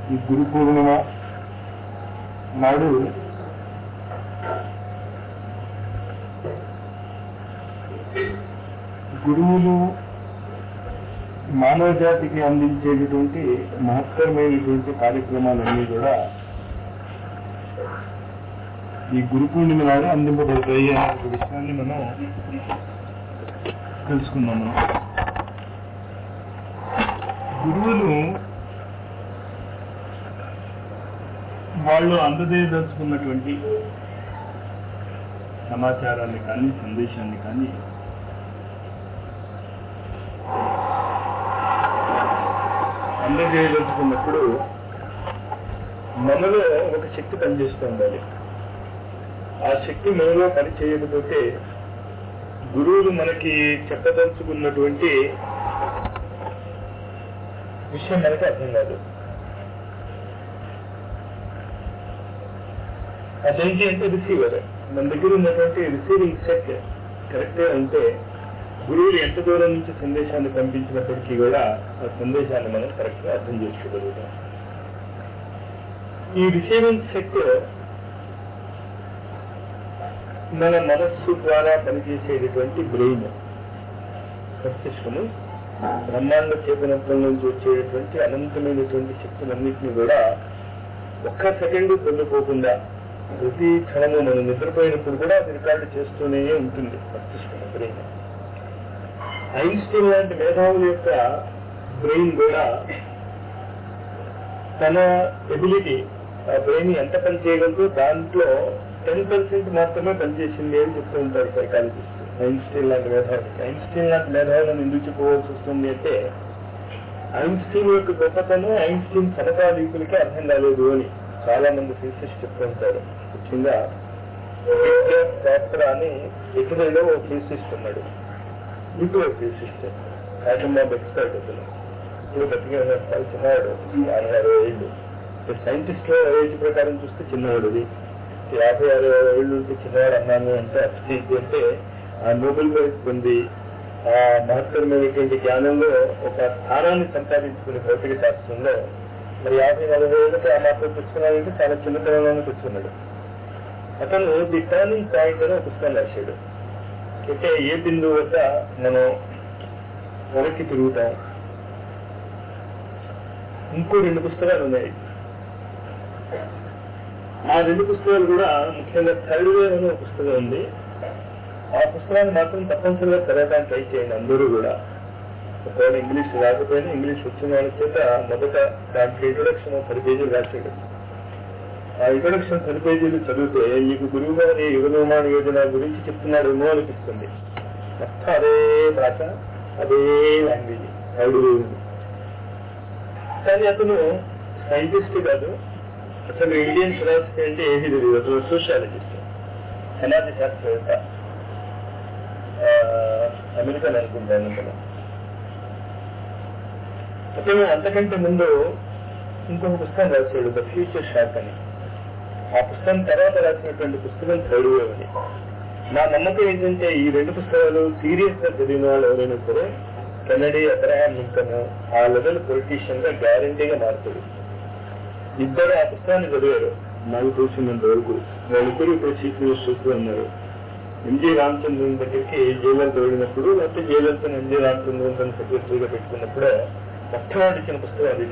ఈ గురు పూర్ణిమ నాడు గురువులు మానవ జాతికి అందించేటటువంటి మహత్తరమైనటువంటి కార్యక్రమాలన్నీ కూడా ఈ గురు పూర్ణిమ నాడు అందింపబడతాయి అనే ఒక విషయాన్ని మనం తెలుసుకున్నాము. గురువులు వాళ్ళు అందజేయదలుచుకున్నటువంటి సమాచారాన్ని కానీ సందేశాన్ని కానీ అందజేయదలుచుకున్నప్పుడు మనలో ఒక శక్తి పనిచేస్తూ ఉండాలి. ఆ శక్తి మనలో పని చేయకపోతే గురువులు మనకి చెప్పదలుచుకున్నటువంటి విషయం మనకి అర్థం కాదు. అదేంటి అంటే రిసీవర్. మన దగ్గర ఉన్నటువంటి రిసీవింగ్ సెట్ కరెక్టే ఉంటే గురువులు ఎంత దూరం నుంచి సందేశాన్ని పంపించినప్పటికీ కూడా ఆ సందేశాన్ని మనం కరెక్ట్ గా అర్థం చేసుకోగలుగుతాం. ఈ రిసీవింగ్ సెట్ మన మనస్సు ద్వారా పనిచేసేటటువంటి బ్రెయిన్, మస్తిష్కము, బ్రహ్మాండ చేతనత్వం నుంచి వచ్చేటటువంటి అనంతమైనటువంటి శక్తులన్నింటినీ కూడా ఒక్క సెకండ్ పొందుకోకుండా ప్రతి క్షణము మనం నిద్రపోయినప్పుడు కూడా అది రికార్డు చేస్తూనే ఉంటుంది మస్తిష్కం, బ్రెయిన్. ఐన్స్టీన్ లాంటి మేధావుల యొక్క బ్రెయిన్ కూడా తన ఎబిలిటీ, ఆ బ్రెయిన్ ఎంత పని చేయగలదో దాంట్లో 10% మాత్రమే పనిచేసింది అని చెప్తూ ఉంటారు సైకాలజిస్ట్. ఐన్స్టీన్ లాంటి మేధావులకి. ఐన్స్టీన్ లాంటి మేధావులను ఎందుకు చెప్పుకోవాల్సి వస్తుంది అంటే ఐన్స్టీన్ యొక్క గొప్పతనం ఐన్స్టీన్ సమకాలీకులకి అర్థం కాలేదు అని చాలా మంది ఫిజిసిస్ట్ చెప్తూ ఉంటారు. ముఖ్యంగా శాస్త్ర అని ఇటలీలో ఒక ఫిజిసిస్ట్ ఉన్నాడు, nuclear physicist, atom bomb expert. అతను ఇప్పుడు బతికే ఉన్న చాలా చిన్నవాడు, 66 ఏళ్ళు. సైంటిస్ట్ లో ఏజ్ ప్రకారం చూస్తే చిన్నవాడు. 56 ఏళ్ళు ఉంటే చిన్నవాడు అన్నాను అంటే అంటే ఆ నోబెల్ ప్రైజ్ పొంది ఆ మహత్తరమైనటువంటి జ్ఞానంలో ఒక స్థానాన్ని సంపాదించుకునే భౌతిక శాస్త్రంలో మరి 50-40 ఏళ్ళకి ఆ మాత్రం తెచ్చుకున్నాడంటే చాలా చిన్నతనంలోనే తెచ్చుకున్నాడు. అతను ది టర్నింగ్ పాయింట్ అని ఒక పుస్తకం రాశాడు. అంటే ఏ బిందువు వద్ద మనం వెనక్కి తిరుగుతాం. ఇంకో 2 పుస్తకాలు ఉన్నాయి. ఆ 2 పుస్తకాలు కూడా ముఖ్యంగా థర్డ్ వేవ్ అనే ఒక పుస్తకం ఉంది. ఆ పుస్తకాన్ని మాత్రం తప్పనిసరిగా చదవడానికి ట్రై చేయండి అందరూ కూడా. ఒకవేళ ఇంగ్లీష్ రాకపోయినా ఇంగ్లీష్ వచ్చిన వాళ్ళ చేత మొదట దాంట్లో ఇంట్రొడక్షన్ 10 పేజీలు రాశాడు. ఆ ఇంట్రొడక్షన్ 10 పేజీలు చదివితే మీకు గురువు గారి యుగ నిర్మాణ యోజన గురించి చెప్తున్నాడేమో అనిపిస్తుంది. మొత్తం అదే భాష, అదే లాంగ్వేజ్, థర్డ్ వేవ్. కానీ అతను సైంటిస్ట్ కాదు, అసలు ఇండియన్ ఫిలాసఫీ అంటే ఏమీ తెలియదు. అతను సోషియాలజిస్ట్, సమాజ శాస్త్రవేత్త, అమెరికన్ అనుకుంటాను. అతను అంతకంటే ముందు ఇంకొక పుస్తకం రాశాడు, ద ఫ్యూచర్ షాక్ అని. ఆ పుస్తకం తర్వాత రాసినటువంటి పుస్తకం థర్డ్ వేవ్ అని. నా నమ్మకం ఏంటంటే ఈ 2 పుస్తకాలు సీరియస్ గా చదివిన వాళ్ళు ఎవరైనా సరే కెనడీ, అబ్రహాం లింకన్ ఆ లెవెల్ పొలిటీషియన్ గా గ్యారంటీగా మారుతాడు. ఇద్దరు ఆ పుస్తకాన్ని చదివారు నాకు తెలిసినంత వరకు. వాళ్ళిద్దరు ఇప్పుడు చీఫ్ మినిస్టర్స్ ఉన్నారు. ఎంజీ రామచంద్రన్ దగ్గరికి జయలలిత వెళ్ళినప్పుడు, లేకపోతే జయలలితను ఎంజీ రామచంద్రన్ తన సెక్రటరీగా పెట్టుకున్నప్పుడే మొట్టమొదటి ఇచ్చిన పుస్తకం అది.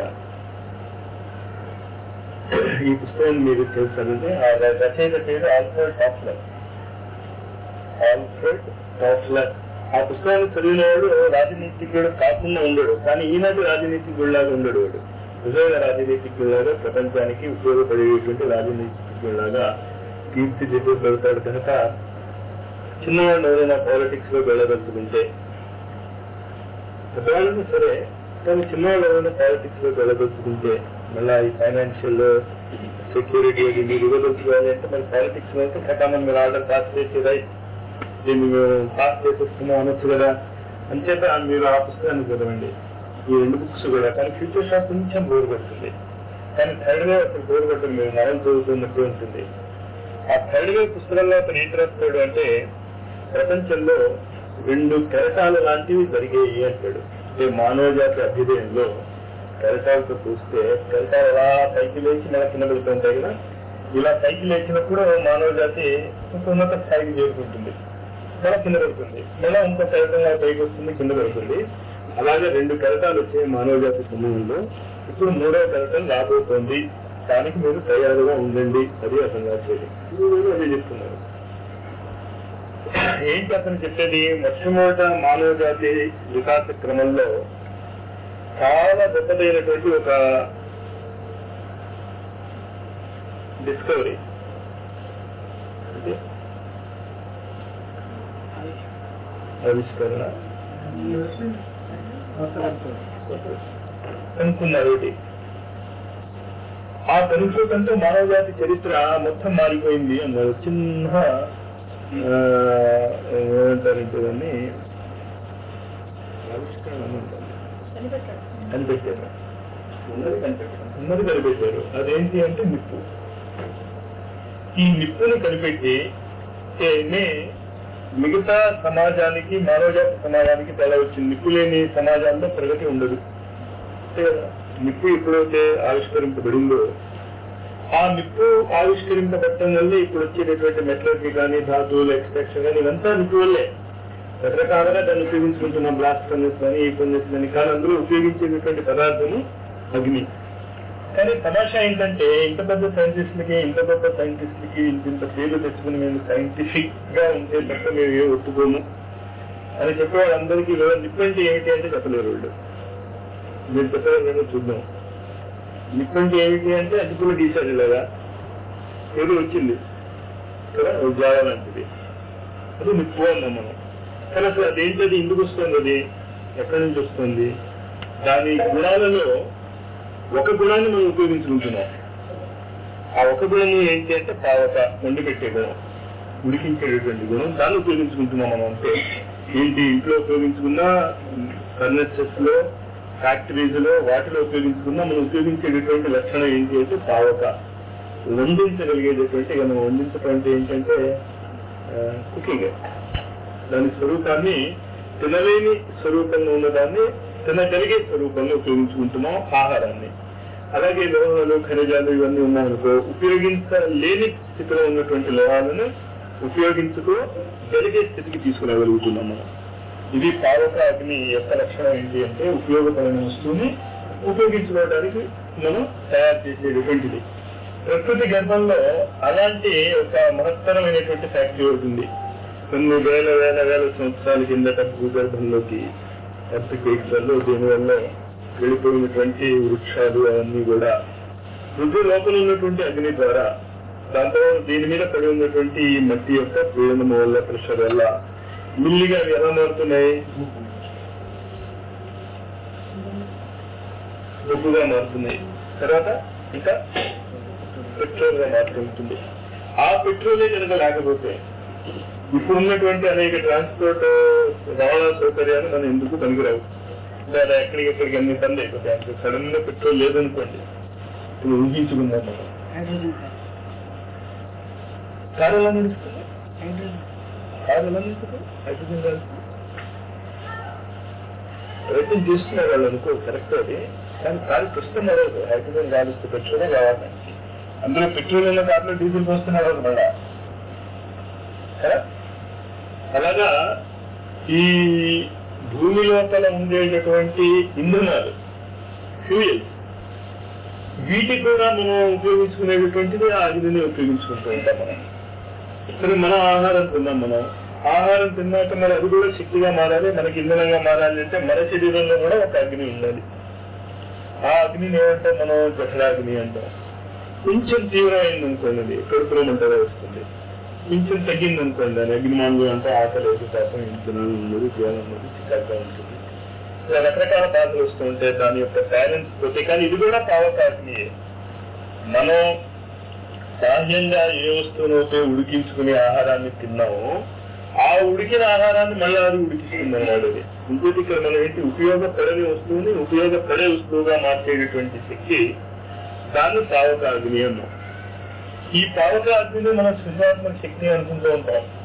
ఈ పుస్తకాన్ని మీరు తెలుసారంటే ఆ రచయిత పేరు ఆల్ఫ్రెడ్ టాఫ్లర్. Alfred Toffler. ఆ పుస్తకాన్ని చదివిన వాడు రాజనీతిజ్ఞుడు కాకుండా ఉండడు, కానీ ఈనాటి రాజనీతిజ్ఞుడిలాగా ఉండడు. వాడు నిజమైన రాజనీతిజ్ఞులాగా, ప్రపంచానికి ఉపయోగపడేటువంటి రాజనీతిజ్ఞులాగా తీర్చిదిద్దగలుగుతాడు. కనుక చిన్నవాళ్ళు ఎవరైనా పాలిటిక్స్ లో వెళ్ళదలుచుకుంటే, పెద్దవాళ్ళని సరే కానీ చిన్నవాళ్ళు ఎవరైనా పాలిటిక్స్ లో వెళ్ళదలుచుకుంటే, మళ్ళీ ఈ ఫైనాన్షియల్ సెక్యూరిటీ అది మీరు ఇవ్వదలుచుకోవాలి అంటే మరి పాలిటిక్స్ లో అయితే కటామని మీరు ఆర్డర్ పాస్ చేసి రైట్ దీన్ని మేము పాస్ చేసేస్తున్నాం అనొచ్చు కదా. అంచేత మీరు ఆ పుస్తకాన్ని చదవండి, ఈ 2 బుక్స్ కూడా. కానీ ఫ్యూచర్ షాక్ కొంచెం బోర్ పడుతుంది, కానీ థర్డ్ వేవ్ అసలు బోర్ పడుతుంది, మీరు నవలు చదువుతున్నట్టు ఉంటుంది. ఆ థర్డ్ వేవ్ పుస్తకంలో అతను ఏం రాస్తాడు అంటే ప్రపంచంలో 2 కెరటాలు లాంటివి జరిగాయి అంటాడు. అంటే మానవ జాతి అభ్యుదయంలో కెరటాలతో చూస్తే కెరటాలు అలా పైకి లేచి నెల కింద పెడుతుంటాయి కదా, ఇలా పైకి లేచినప్పుడు మానవ జాతి ఒక ఉన్నత స్థాయికి చేరుకుంటుంది, నెల కింద పెడుతుంది, నెల ఇంకో కెరటంగా పైకి వస్తుంది, కింద పెడుతుంది. అలాగే 2 కెరటాలు వచ్చే మానవ జాతి సమయంలో ఇప్పుడు 3వ కెరటం రాబోతోంది, దానికి మీరు తయారుగా ఉండండి. అది అర్థం కావట్లేదు, అదే చెప్తున్నారు. ఏంటి అతను చెప్పేది? మొట్టమొదట మానవ జాతి వికాస క్రమంలో చాలా గొప్పదైనటువంటి ఒక డిస్కవరీ ఆవిష్కరణ కనుక్కున్నారు. ఆ కనుక్కోకంతో మానవ జాతి చరిత్ర మొత్తం మారిపోయింది అన్నారు. చిన్న ఏమంటారంటే దాన్ని ఆవిష్కరణ కనిపెట్టారు, ఉన్నది కనిపెట్టారు. అదేంటి అంటే నిప్పు. ఈ నిప్పుని కనిపెట్టి మిగతా సమాజానికి, మానవ జాతి సమాజానికి తేడా వచ్చింది. నిప్పు లేని సమాజాల్లో ప్రగతి ఉండదు. నిప్పు ఎప్పుడైతే ఆవిష్కరింపబడిందో ఆ నిప్పు ఆవిష్కరింపబడటం వల్ల ఇప్పుడు వచ్చేటటువంటి మెటలర్జీ కానీ, ధాతువులు ఎక్స్ట్రాక్షన్ కానీ, ఇదంతా నిప్పు వల్లే. రకరకాలుగా దాన్ని ఉపయోగించుకుంటున్న బ్లాస్ట్ ఫర్నెస్ కానీ, ఈ ఫర్నెస్ కానీ, కానీ అందులో ఉపయోగించేటటువంటి పదార్థము అగ్ని. కానీ తమాషా ఏంటంటే ఇంత పెద్ద సైంటిస్టులకి, ఇంత గొప్ప సైంటిస్టులకి ఇంత పేర్లు తెచ్చుకుని మేము సైంటిఫిక్ గా ఉంటే తప్ప మేము ఏ ఒప్పుకోము అని చెప్పేవాళ్ళు అందరికీ నిప్పు అంటే ఏమిటి అంటే చెప్పలేరు వాళ్ళు. మీరు చెప్పలేరు, చూద్దాం. నిప్పు అంటే ఏమిటి అంటే అది కూడా తీశారు, ఇలాగా ఏదో వచ్చింది కదా, జ్వాల లాంటిది, అది నిప్పు అన్నాం మనం. కానీ అసలు అదేంటది, ఎందుకు వస్తుంది, అది ఎక్కడి నుంచి వస్తుంది? దాని గుణాలలో ఒక గుణాన్ని మనం ఉపయోగించుకుంటున్నాం. ఆ ఒక గుణం ఏంటి అంటే పావక, వండి పెట్టే గుణం, ఉడికించేటటువంటి గుణం, దాన్ని ఉపయోగించుకుంటున్నాం మనం. అంటే ఏంటి, ఇంట్లో ఉపయోగించుకున్నా, ఫర్నిచర్స్ లో, ఫ్యాక్టరీస్ లో, వాటిలో ఉపయోగించుకున్నా మనం ఉపయోగించేటటువంటి లక్షణం ఏంటి అంటే పావక, వండించగలిగేటటువంటి. మనం వండించడం అంటే ఏంటంటే కుకింగ్. దాని స్వరూపాన్ని, తినలేని స్వరూపంలో ఉన్నదాన్ని తినగలిగే స్వరూపంలో ఉపయోగించుకుంటున్నాం ఆహారాన్ని. అలాగే లోహాలు, ఖనిజాలు ఇవన్నీ ఉన్నాయనుకో, ఉపయోగించలేని స్థితిలో ఉన్నటువంటి లోహాలను ఉపయోగించుకోగలిగే స్థితికి తీసుకురాగలుగుతున్నాం మనం. ఇది పావక అగ్ని యొక్క లక్షణం ఏంటి అంటే ఉపయోగపడిన వస్తువుని ఉపయోగించుకోవడానికి మనం తయారు చేసేటటువంటిది. ప్రకృతి గర్భంలో అలాంటి ఒక మహత్తరమైనటువంటి ఫ్యాక్టరీ అవుతుంది. కొన్ని వేల వేల వేల సంవత్సరాల కిందట భూగర్భంలోకి ఎర్త్క్వేక్స్ వల్ల, దీనివల్ల వెళ్ళిపోయినటువంటి వృక్షాలు అవన్నీ కూడా పృథ్వీ లోపల ఉన్నటువంటి అగ్ని ద్వారా, దాంతో దీని మీద పడి ఉన్నటువంటి ఈ మట్టి యొక్క పీడనం వల్ల, ప్రెషర్ వల్ల మిల్లిగా అవి ఎలా మారుతున్నాయి, బొగ్గుగా మారుతున్నాయి. తర్వాత ఇంకా పెట్రోల్ గా మారుతుంటుంది. ఆ పెట్రోలే కనుక లేకపోతే ఇప్పుడున్నటువంటి అనేక ట్రాన్స్పోర్ట్ రవాణా సౌకర్యాలు మనం ఎందుకు పనికిరావు. లేదా ఎక్కడికెక్కడికి అన్ని పనులు అయిపోతాయి. సడన్ గా పెట్రోల్ లేదనుకోండి, ఇప్పుడు ఊహించుకుందాం మనం, కారు ఎలా నడుస్తుంది, హైడ్రోజన్ కాదు. ప్రయత్నం చేస్తున్నారు వాళ్ళు అనుకో, కరెక్ట్ అది. కానీ కారు ప్రస్తుతం నడవదు, హైడ్రోజన్ కాలుస్తే పెట్రోలే కావాలి. అందులో పెట్రోల్ ఉన్న కార్లో డీజిల్ పోస్తున్నారు మళ్ళా కదా. అలాగా ఈ భూమి లోపల ఉండేటటువంటి ఇంధనాలు, ఫ్యూయల్స్, వీటి కూడా మనం ఉపయోగించుకునేటటువంటిది ఆ అగ్నిని ఉపయోగించుకుంటూ ఉంటాం మనం. సరే, మన ఆహారం తిన్నాం. మనం ఆహారం తిన్నాక మరి అది కూడా శక్తిగా మారాలి, మనకి ఇంధనంగా మారాలి అంటే మన శరీరంలో కూడా ఒక అగ్ని ఉండాలి. ఆ అగ్నిని ఏమంటాం మనం? జఠరాగ్ని అంటాం. కొంచెం తీవ్రమైంది అనుకోండి, కడుపులో మంటగా వస్తుంది. కొంచెం తగ్గింది అనుకోండి, దాని అగ్నిమానులు అంటే ఆకలి శాతం, ఇంధనాలు ఉన్నది, జ్ఞానం ఉన్నది, చికాగ్గా ఉంటుంది. ఇలా రకరకాల బాధలు వస్తూ ఉంటాయి దాని యొక్క బ్యాలెన్స్ తోటి. కానీ ఇది కూడా పావక అగ్నియే. మనం సాధ్యంగా ఏ వస్తువునైతే ఉడికించుకునే ఆహారాన్ని తిన్నామో ఆ ఉడికిన ఆహారాన్ని మళ్ళీ అది ఉడికిస్తుందన్నాడు. అది ఇంకోటి ఇక్కడ మనం ఏంటి, ఉపయోగపడని వస్తువుని ఉపయోగపడే వస్తువుగా మార్చేటటువంటి శక్తి, దాన్ని పావక అగ్ని అన్నాం. ఈ పావక అగ్నిని మనం సృజనాత్మక శక్తి అనుకుంటూ ఉంటాం.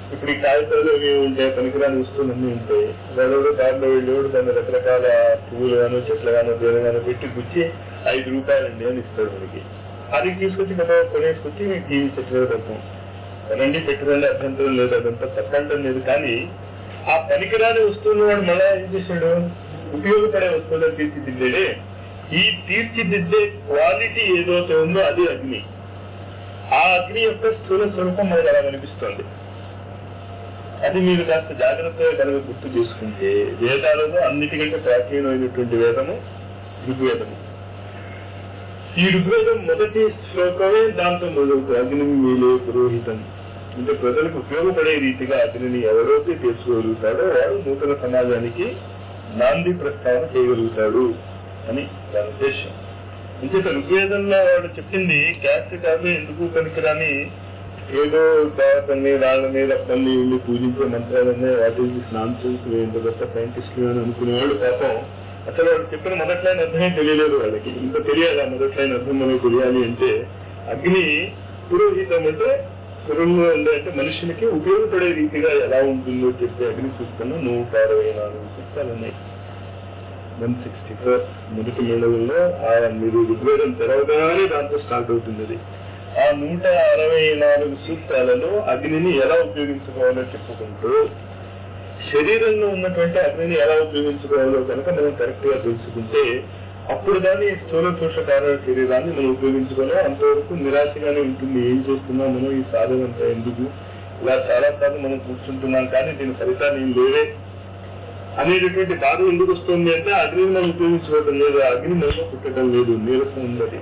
ఇప్పుడు ఈ కాగితాలు అవి ఉంటాయి, పనికిరాని వస్తువులు అన్నీ ఉంటాయి. వాళ్ళు దాంట్లో వెళ్ళేవాడు దాన్ని రకరకాల పువ్వులు గాను చెట్లు గాను దేని గాను పెట్టి గుచ్చి 5 రూపాయలండి అని ఇస్తాడు మనకి. అది తీసుకొచ్చి కదా కొనేసుకొచ్చి టీవీ సెట్ మీద పెడతాం. కొనండి పెట్టుకోండి, అభ్యంతరం లేదు, అదంతా తప్పంటం లేదు. కానీ ఆ పనికిరాని వస్తువులు వాడు మళ్ళా ఏం చేశాడు, ఉపయోగపడే వస్తువులను తీర్చిదిద్దాడే. ఈ తీర్చిదిద్దే క్వాలిటీ ఏదైతే ఉందో అది అగ్ని. ఆ అగ్ని యొక్క స్థూల స్వరూపం మనకు అలా కనిపిస్తుంది. అది మీరు కాస్త జాగ్రత్తగా కనుక గుర్తు చేసుకుంటే, వేదాలలో అన్నిటికంటే ప్రాచీనమైనటువంటి వేదము ఋగ్వేదము. ఈ ఋగ్వేదం మొదటి శ్లోకమే దాంతో మొదలు అగ్ని మీలే పురోహితం. అంటే ప్రజలకు ఉపయోగపడే రీతిగా అగ్నిని ఎవరైతే తెలుసుకోగలుగుతాడో వాడు నూతన సమాజానికి నాంది ప్రస్తావన చేయగలుగుతాడు అని దాని ఉద్దేశం. ఇంకేత ఋగ్వేదంలో వాడు చెప్పింది క్యాస్ట్ కాదు, ఎందుకు పనికిరాని ఏదో దేవతల్ని రాళ్ళని రప్పల్ని వెళ్ళి పూజించే మంత్రాలన్నీ వాటి నాన్సెన్స్ ఎంత సైంటిస్టులు అని అనుకునేవాడు. పాపం అసలు వాడు చెప్పిన మొదట్లైన అర్థమే తెలియలేదు వాళ్ళకి. ఇంత తెలియాలి, ఆ మొదట్లైన అర్థం మనకు తెలియాలి అంటే అగ్ని పురోహితం అంటే పురంలో ఉండే అంటే మనుషులకి ఉపయోగపడే రీతిగా ఎలా ఉంటుందో చెప్పే అగ్ని సూక్తంలో 164 సూక్తాలు ఉన్నాయి. 164 మొదటి మేళవుల్లో మీరు ఋగ్వేదం తెరవగానే దాంతో స్టార్ట్ అవుతుంది. అది ఆ 164 సూక్తాలలో అగ్నిని ఎలా ఉపయోగించుకోవాలో చెప్పుకుంటూ శరీరంలో ఉన్నటువంటి అగ్నిని ఎలా ఉపయోగించుకోవాలో కనుక మనం కరెక్ట్ గా తెలుసుకుంటే అప్పుడు దాని స్థూల పోషకాల శరీరాన్ని మనం ఉపయోగించుకోవాలి. అంతవరకు నిరాశగానే ఉంటుంది. ఏం చేస్తున్నాం మనం, ఈ సాధన అంతా ఎందుకు, ఇలా చాలా సార్లు మనం కూర్చుంటున్నాం కానీ దీని ఫలితాలు ఏం లేవే అనేటటువంటి బాధ ఎందుకు వస్తుంది అంటే అగ్నిని మనం ఉపయోగించుకోవటం లేదు, అగ్ని మనలో పుట్టడం లేదు, నీరసం ఉన్నది.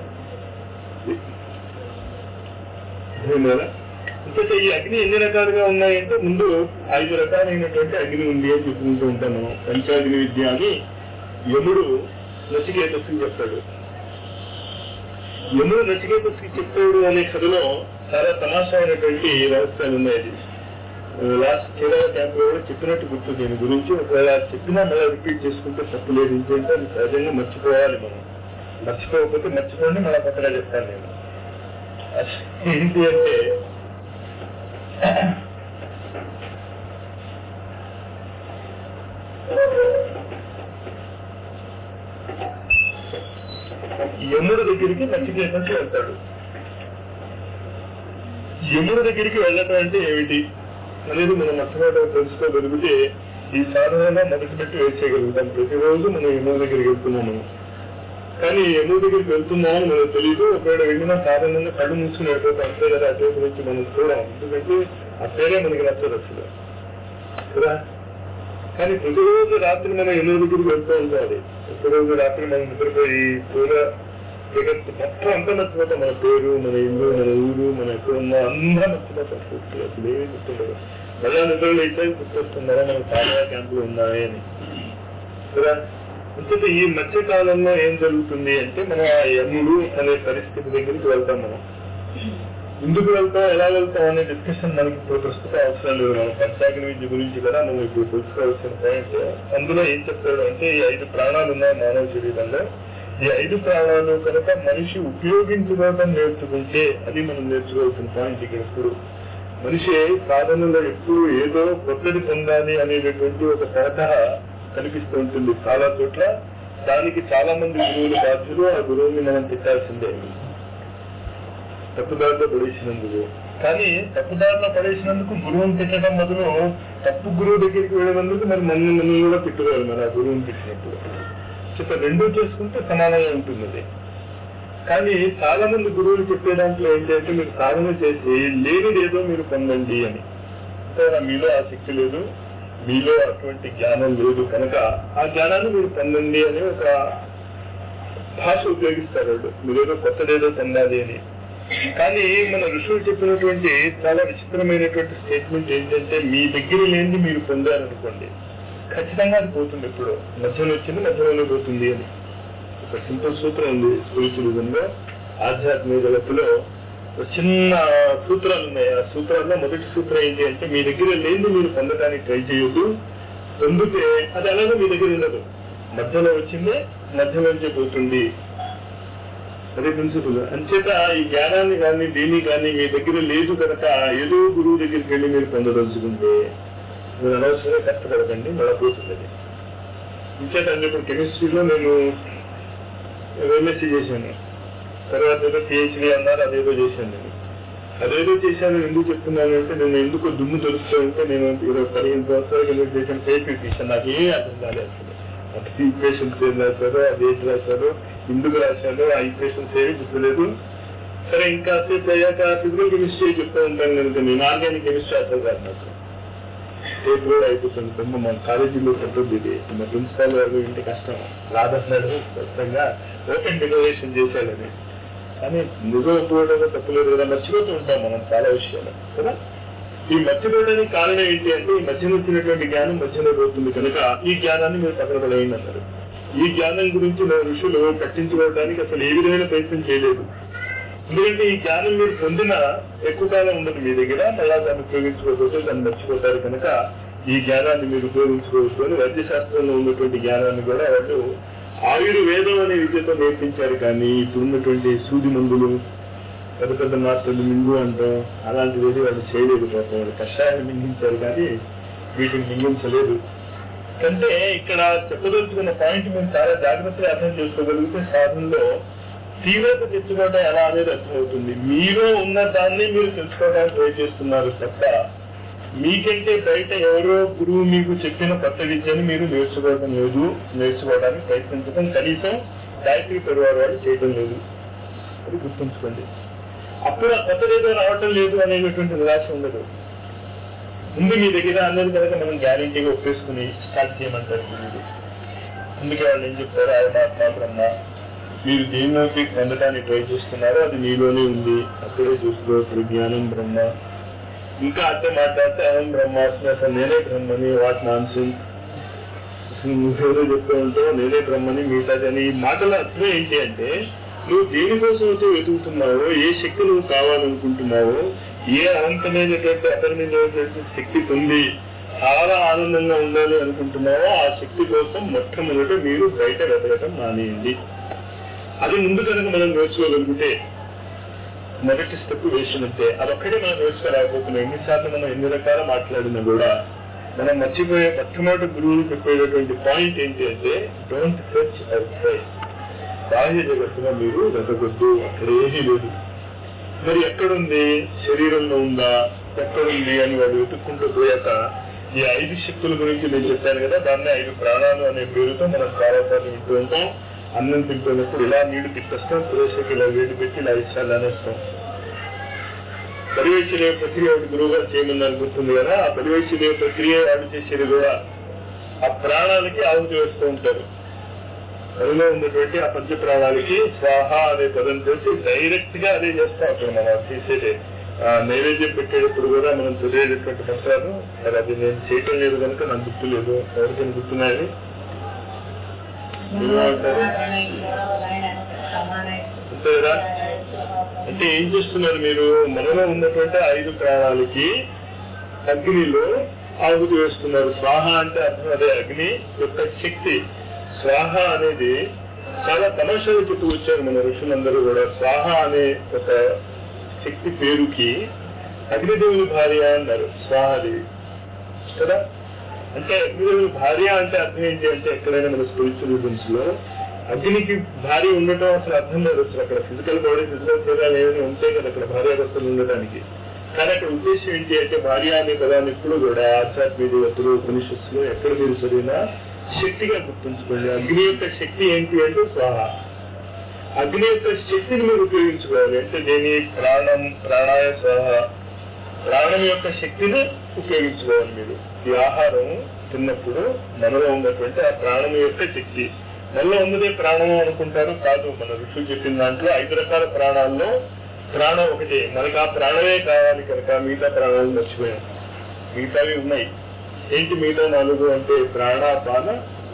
ఇంకైతే ఈ అగ్ని ఎన్ని రకాలుగా ఉన్నాయంటే ముందు 5 రకాలైనటువంటి అగ్ని ఉంది అని చెప్పుకుంటూ ఉంటాను. పంచాగ్ని విద్య అని యముడు నచికేతస్కి చెప్తాడు. యముడు నచికేతస్కి చెప్తాడు అనే కథలో చాలా తమాషా అయినటువంటి రహస్యాలు ఉన్నాయి. లాస్ట్ కేరళ క్యాంప్ లో కూడా చెప్పినట్టు గుర్తు. దీని గురించి ఒకవేళ చెప్పినా మళ్ళీ రిపీట్ చేసుకుంటే తప్పు లేదు. ఇంకేంటే అది సహజంగా మర్చిపోవాలి. మనం మర్చిపోకపోతే మర్చిపోండి, మళ్ళీ కొత్తగా చెప్తాను నేను. ఏంటి అంటే యముడు దగ్గరికి నచికేతస్సు వెళ్తాడు. యముడు దగ్గరికి వెళ్ళటం అంటే ఏమిటి అనేది మనం మొట్టమొదటి తెలుసుకోగలిగితే ఈ సాధనలో మొదటి పెట్టి వేసేయగలుగుతాం. ప్రతిరోజు మనం యముడు దగ్గరికి వెళ్తున్నాము. కానీ యముడు దగ్గరికి వెళ్తున్నామని మనకు తెలియదు. ఒకవేళ వెళ్ళిన సాధనంగా కళ్ళు మూసుకుని వెళ్ళిపోతే అంతే కదా, అటు నుంచి మనం చూడాం. ఎందుకంటే ఆ పేరే మనకి నచ్చదు అసలు కదా. కానీ ప్రతిరోజు రాత్రి మనం యముడు దగ్గరికి వెళ్తూ ఉండాలి. ప్రతిరోజు రాత్రి మనం నిద్రపోయి స్థూల జగత్తు మొత్తం అంతా మర్చిపోతాం. మన పేరు, మన ఇల్లు, మన ఊరు, మన ఎక్కడ ఉన్నా అంతా మర్చిపోతాం. పూర్తి అసలు ఏమీ గుర్తుండదు. మళ్ళా నిద్రలో అయితే గుర్తొస్తున్నారా మనం సాధన క్యాంపులో ఉన్నామే అని కదా. అంటే ఈ మధ్య కాలంలో ఏం జరుగుతుంది అంటే మనం ఆ యముడు అనే పరిస్థితి దగ్గరికి వెళ్తాం. మనం ఎందుకు వెళ్తాం, ఎలా వెళ్తాం అనే డిస్కషన్ మనకి ఇప్పుడు ప్రస్తుతం అవసరం లేదు. మనం పంచాగ్ని విద్య గురించి కదా మనం ఇప్పుడు తెలుసుకోవాల్సిన పాయింట్. అందులో ఏం చెప్తాడు అంటే ఈ 5 ప్రాణాలు ఉన్నాయి మానవ శరీరంలో. ఈ 5 ప్రాణాలు కనుక మనిషి ఉపయోగించుకోవడం నేర్చుకుంటే అది మనం నేర్చుకోవాల్సిన పాయింట్. ఇక్కడ ఎప్పుడు మనిషి సాధనలో ఎప్పుడు ఏదో కొత్తది పొందాలి అనేటటువంటి ఒక తరహా కనిపిస్తూ ఉంటుంది చాలా చోట్ల. దానికి చాలా మంది గురువులు బాధ్యులు. ఆ గురువుని మనం తిట్టాల్సిందే తప్పుదారిలో పడేసినందుకు. కానీ తప్పుదారిలో పడేసినందుకు గురువుని తిట్టడం బదులు తప్పు గురువు దగ్గరికి వెళ్ళినందుకు మరి మనం కూడా తిట్టుకోవాలి. మరి ఆ గురువుని తిట్టినప్పుడు చెప్ప రెండూ చేసుకుంటే సమానంగా ఉంటుంది. కానీ చాలా మంది గురువులు చెప్పే దాంట్లో ఏంటంటే మీరు సాధన చేసి లేనిదేదో మీరు పొందండి అని. మీలో ఆ శక్తి లేదు, మీలో అటువంటి జ్ఞానం లేదు కనుక ఆ జ్ఞానాన్ని మీరు పొందండి అని ఒక భాష ఉపయోగిస్తారు. మీరేదో కొత్తదేదో పొందాలి అని. కానీ మన ఋషులు చెప్పినటువంటి చాలా విచిత్రమైనటువంటి స్టేట్మెంట్ ఏంటంటే మీ దగ్గర లేనిది మీరు పొందారనుకోండి ఖచ్చితంగా అది పోతుంది. ఎప్పుడు మధ్యలో వచ్చింది మధ్యలోనే పోతుంది అని ఒక సింపుల్ సూత్రం ఉంది. స్పిరిచువలిజంలో ఆధ్యాత్మిక జగత్తులో చిన్న సూత్రాలు ఉన్నాయి. ఆ సూత్రాల్లో మొదటి సూత్రం ఏంటి అంటే మీ దగ్గర లేనిది మీరు పొందడానికి ట్రై చేయొద్దు. పొందితే అది అలాగే మీ దగ్గర ఉండదు. మధ్యలో వచ్చిందే మధ్యలోంచి పోతుంది. అదే ప్రిన్సిపల్. అంచేత ఈ జ్ఞానాన్ని కానీ దేని కానీ మీ దగ్గర లేదు కనుక ఏదో గురువు దగ్గరికి వెళ్ళి మీరు పొందదలుచుకుంటే మీరు అనవసరంగా కష్టపడకండి, నడపోతుంది. ఇంచేత ఇప్పుడు కెమిస్ట్రీలో నేను ఎంఎస్సీ చేశాను, తర్వాత ఏదో పిహెచ్డీ అన్నారు, అదేదో చేశాను. నేను అదేదో చేశాను ఎందుకు చెప్తున్నాను అంటే, నేను ఎందుకు దుమ్ము తెలుస్తూ ఉంటే నేను 15 సంవత్సరాలకి ఎందుకు చేశాను పేపర్ తీశాను. నాకు ఏం అర్థం కాలేదు అసలు. అటు ఈక్వేషన్స్ ఏం రాశారో, అది ఏంటి రాశారో, ఎందుకు రాశారో, ఆ ఈక్వేషన్స్ ఏమి గుర్తులేదు. సరే ఇంకా సేపు అయ్యాక ఫిజికల్ కెమిస్ట్రీ చెప్తూ ఉంటాను కనుక నేను ఆర్గానిక్ కెమిస్ట్రీ అర్థం కాదు నాకు. టేప్ కూడా అయిపోతుంది. కొంచెం మన కాలేజీలో పెట్టద్దు ఇది, మా ప్రిన్సిపాల్ గారు ఇంటి కష్టం రాదన్నాడు స్పష్టంగా, ఓపెన్ డిక్లరేషన్ చేశాడని. కానీ నిజం ఒప్పుకోవడంలో తప్పులేదు కదా, మర్చిపోతూ ఉంటాం మనం చాలా విషయాలు కదా. ఈ మర్చిపోవడానికి కారణం ఏంటి అంటే, ఈ మధ్యన వచ్చినటువంటి జ్ఞానం మధ్యలో పోతుంది కనుక ఈ జ్ఞానాన్ని మీరు పక్కన పడేయండి అన్నారు. ఈ జ్ఞానం గురించి నా ఋషులు పట్టించుకోవడానికి అసలు ఏ విధమైన ప్రయత్నం చేయలేదు. ఎందుకంటే ఈ జ్ఞానం మీరు పొందిన ఎక్కువ కాలం ఉండదు మీ దగ్గర, మళ్ళా దాన్ని ఉపయోగించుకోకపోతే దాన్ని మర్చిపోతారు కనుక ఈ జ్ఞానాన్ని మీరు ఉపయోగించుకోవచ్చు అని వైద్యశాస్త్రంలో ఉన్నటువంటి జ్ఞానాన్ని కూడా వాళ్ళు ఆయుర్వేదం అనే విద్యతో నేర్పించారు. కానీ ఇప్పుడున్నటువంటి సూది మందులు, పెద్ద పెద్ద మాత్రలు మింగు అంటాం, అలాంటివి వాళ్ళు చేయలేదు. పాపం వాళ్ళు కషాయాన్ని మింగించారు కానీ వీటిని మింగించలేదు. అంటే ఇక్కడ చెప్పదలుచుకున్న పాయింట్ మీరు చాలా జాగ్రత్తగా అర్థం చేసుకోగలిగితే సాధనలో తీవ్రత తెచ్చుకోవడం ఎలా అనేది అర్థమవుతుంది. మీలో ఉన్న దాన్ని మీరు తెలుసుకోవడానికి ట్రై చేస్తున్నారు తప్ప మీకంటే బయట ఎవరో గురువు మీకు చెప్పిన కొత్త విద్యని మీరు నేర్చుకోవడం లేదు, నేర్చుకోవడానికి ప్రయత్నించడం కనీసం గాయత్రి పరివారం వాళ్ళు చేయడం లేదు. అది గుర్తుంచుకోండి. అప్పుడు ఆ కొత్తదేదో రావటం లేదు అనేటువంటి నిరాశ ఉండదు. ముందు మీ దగ్గర అన్నది కనుక మనం గ్యారెంటీగా ఒప్పేసుకుని స్టార్ట్ చేయమంటారు గురువులు. అందుకే వాళ్ళు ఏం చెప్తారు, ఆత్మ బ్రహ్మ, మీరు దేనిలోకి పొందడానికి ట్రై చేస్తున్నారో అది మీలోనే ఉంది, అక్కడే చూసుకోవచ్చు జ్ఞానం బ్రహ్మ. ఇంకా అర్థం మాట్లాడితే అహం బ్రహ్మాస్మి, అసలు నేనే బ్రహ్మని, వాట్ నాన్ సెన్స్, నువ్వేదో చెప్తూ ఉంటావు నేనే బ్రహ్మని, మిగతాదని. ఈ మాటల అర్థం ఏంటి అంటే, నువ్వు దేనికోసం అయితే వెతుకుతున్నావో, ఏ శక్తి నువ్వు కావాలనుకుంటున్నావో, ఏ అనంతమైనటువంటి అపరిమితమైనటువంటి శక్తి పొంది చాలా ఆనందంగా ఉండాలి అనుకుంటున్నావో ఆ శక్తి కోసం మొట్టమొదట మీరు బయట వెతకటం మానేయండి. అది ముందు కనుక మనం నేర్చుకోగలిగితే మొదటి స్టెప్ వేసినట్టే. అదొక్కడే మనం నేర్చుకోలేకపోతున్నాం. ఎన్నిసార్లు మనం ఎన్ని రకాల మాట్లాడినా కూడా మనం మర్చిపోయే మొట్టమొదటి గురువులు చెప్పేటటువంటి పాయింట్ ఏంటి అంటే, డోంట్ సెర్చ్ అవుట్ సైడ్. బాహ్య జగత్తుగా మీరు వెతకొద్దు, అక్కడ ఏమీ లేదు. మరి ఎక్కడుంది, శరీరంలో ఉందా, ఎక్కడుంది అని వాడు వెతుక్కుంటూ పోయాక ఈ 5 శక్తుల గురించి నేను చెప్పాను కదా, దాన్ని 5 ప్రాణాలు అనే పేరుతో మనం చాలాసార్లు వింటూ ఉంటాం. అన్నం తింటున్నప్పుడు ఇలా నీళ్లు తిప్పేస్తాం, పురేషకి ఇలా వేడి పెట్టి ఇలా ఇష్టాలు అనేస్తాం. పరివేక్షణీయ ప్రక్రియ ఒకటి గురువు గారు చేయమని గుర్తుంది కదా, ఆ పరివేక్షణీయ ప్రక్రియ వాడు చేసేది కూడా ఆ ప్రాణాలకి ఆహుతి వేస్తూ ఉంటారు. అందులో ఉన్నటువంటి ఆ పంచ ప్రాణాలకి స్వాహ అనే పదం చేసి డైరెక్ట్ గా అదే చేస్తాం. అక్కడ మనం చేసేది నైవేద్యం పెట్టేటప్పుడు కూడా మనం చదివేటటువంటి మంత్రాలు, మరి అది నేను చేయటం లేదు కనుక నాకు గుర్తు లేదు, ఎవరికైనా గుర్తున్నాయని ఏమంటారు అంతే కదా. అంటే ఏం చేస్తున్నారు మీరు, మనలో ఉన్నటువంటి 5 ప్రాణాలకి అగ్నిలో ఆహుతి వేస్తున్నారు. స్వాహ అంటే అర్థం అదే, అగ్ని యొక్క శక్తి. స్వాహ అనేది చాలా తమాషాలు చెప్తూ వచ్చారు మన ఋషులందరూ కూడా. స్వాహ అనే ఒక శక్తి పేరుకి అగ్నిదేవుని భార్య అన్నారు స్వాహాదేవి కదా. అంటే అగ్నిదేవుని భార్య అంటే అర్థం ఏంటి అంటే, ఎక్కడైనా మన స్పిరిచువల్ రిజన్స్ లో అగ్నికి భార్య ఉండటం అసలు అర్థం లేదు. అసలు అక్కడ ఫిజికల్ బాడీ, ఫిజికల్ శరీరాలు ఏమైనా ఉంటాయి కదా అక్కడ భార్యాభర్తలు ఉండటానికి. కానీ అక్కడ ఉద్దేశం ఏంటి అంటే, భార్య అనే పదాన్ని ఎప్పుడు కూడా ఆధ్యాత్మిక దేవతలు, ఉపనిషత్తులు ఎక్కడ మీరు చదివినా శక్తిగా గుర్తుంచుకోండి. అగ్ని యొక్క శక్తి ఏంటి అంటే స్వాహ. అగ్ని యొక్క శక్తిని మీరు ఉపయోగించుకోవాలి. అంటే దేని ప్రాణం, ప్రాణాయ స్వాహ, ప్రాణం యొక్క శక్తిని ఉపయోగించుకోవాలి మీరు. ఈ ఆహారం తిన్నప్పుడు మనలో ఉన్నటువంటి ఆ ప్రాణం యొక్క శక్తి, మనలో ఉన్నదే ప్రాణము అనుకుంటారు, కాదు. మన ఋషులు చెప్పిన దాంట్లో 5 రకాల ప్రాణాల్లో ప్రాణం ఒకటే. మనకు ఆ ప్రాణమే కావాలి కనుక మిగతా ప్రాణాలు మర్చిపోయాం. మిగతావి ఉన్నాయి. ఏంటి మిగతా 4 అంటే ప్రాణాపాన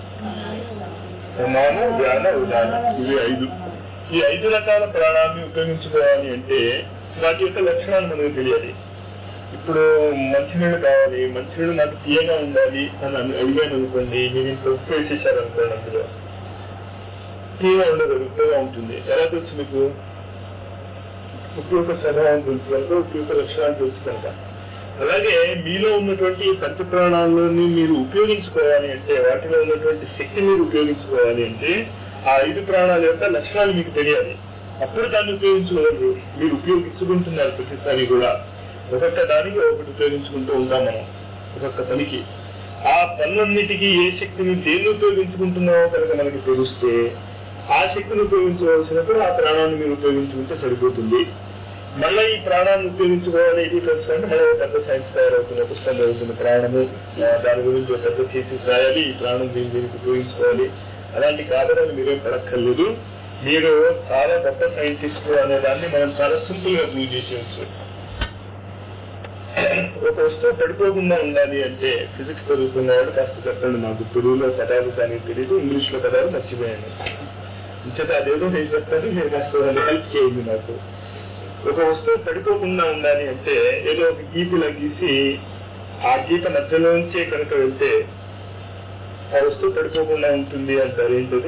సమాన ధ్యాన ఉదాన, ఇవి 5. ఈ 5 రకాల ప్రాణాన్ని ఉపయోగించుకోవాలి అంటే వాటి యొక్క లక్షణాలు మనకు తెలియాలి. ఇప్పుడు మంచినీళ్ళు కావాలి, మంచినీళ్ళు నాకు తీయగా ఉండాలి అని అడిగాను అనుకోండి, మీరు ఇంత ఉప్పు వేసేసారనుకోండి, అందులో తీగా ఉండదు, ఉప్పుగా ఉంటుంది. ఎలా తెలుసు మీకు? ఉప్పు యొక్క స్వభావం తెలుసు కనుక, ఉప్పు యొక్క లక్షణాలు తెలుసు కనుక. అలాగే మీలో ఉన్నటువంటి పంచప్రాణాలని మీరు ఉపయోగించుకోవాలి అంటే, వాటిలో ఉన్నటువంటి శక్తి మీరు ఉపయోగించుకోవాలి అంటే, ఆ 5 ప్రాణాల యొక్క లక్షణాలు మీకు తెలియాలి. అప్పుడు దాన్ని ఉపయోగించుకోవాలి. మీరు ఉపయోగించుకుంటున్నారు ప్రతిసారి కూడా. ఒక్కొక్క దానికి ఒకటి ఉపయోగించుకుంటూ ఉంటాం మనం ఒక్కొక్క పనికి. ఆ పనులన్నిటికీ ఏ శక్తిని దేన్ని ఉపయోగించుకుంటున్నామో కనుక మనకి తెలిస్తే, ఆ శక్తిని ఉపయోగించవలసినప్పుడు ఆ ప్రాణాన్ని మీరు ఉపయోగించుకుంటే సరిపోతుంది. మళ్ళీ ఈ ప్రాణాన్ని ఉపయోగించుకోవాలి, ఇది తెలుసుకుంటే మళ్ళీ పెద్ద సైన్స్ తయారవుతుంది, పుస్తకం జరుగుతుంది. ప్రాణము, దాని గురించి పెద్ద థీసిస్ రాయాలి, ఈ ప్రాణం దీనికి ఉపయోగించుకోవాలి. అలాంటి కాదని మీరేం పడక్కర్లేదు. మీరు చాలా గొప్ప సైంటిస్ట్ అనే దాన్ని మనం చాలా సింపుల్ గా ప్రూవ్ చేసేయచ్చు. ఒక వస్తువు పడిపోకుండా ఉండాలి అంటే, ఫిజిక్స్ చదువుకున్నవాడు కాస్త చెప్పండి నాకు. తెలుగులో పదాలు కానీ తెలియదు, ఇంగ్లీష్ లో పదాలు మర్చిపోయాను. ఇంచేత అదేదో నేను చెప్తాను, మీరు కాస్త హెల్ప్ చేయండి నాకు. ఒక వస్తువు పడిపోకుండా ఉండాలి అంటే ఏదో ఒక గీతలా గీసి ఆ గీత మధ్యలోంచే కనుక వెళ్తే ఆ వస్తువు పడిపోకుండా ఉంటుంది అంటారు. ఏంటది?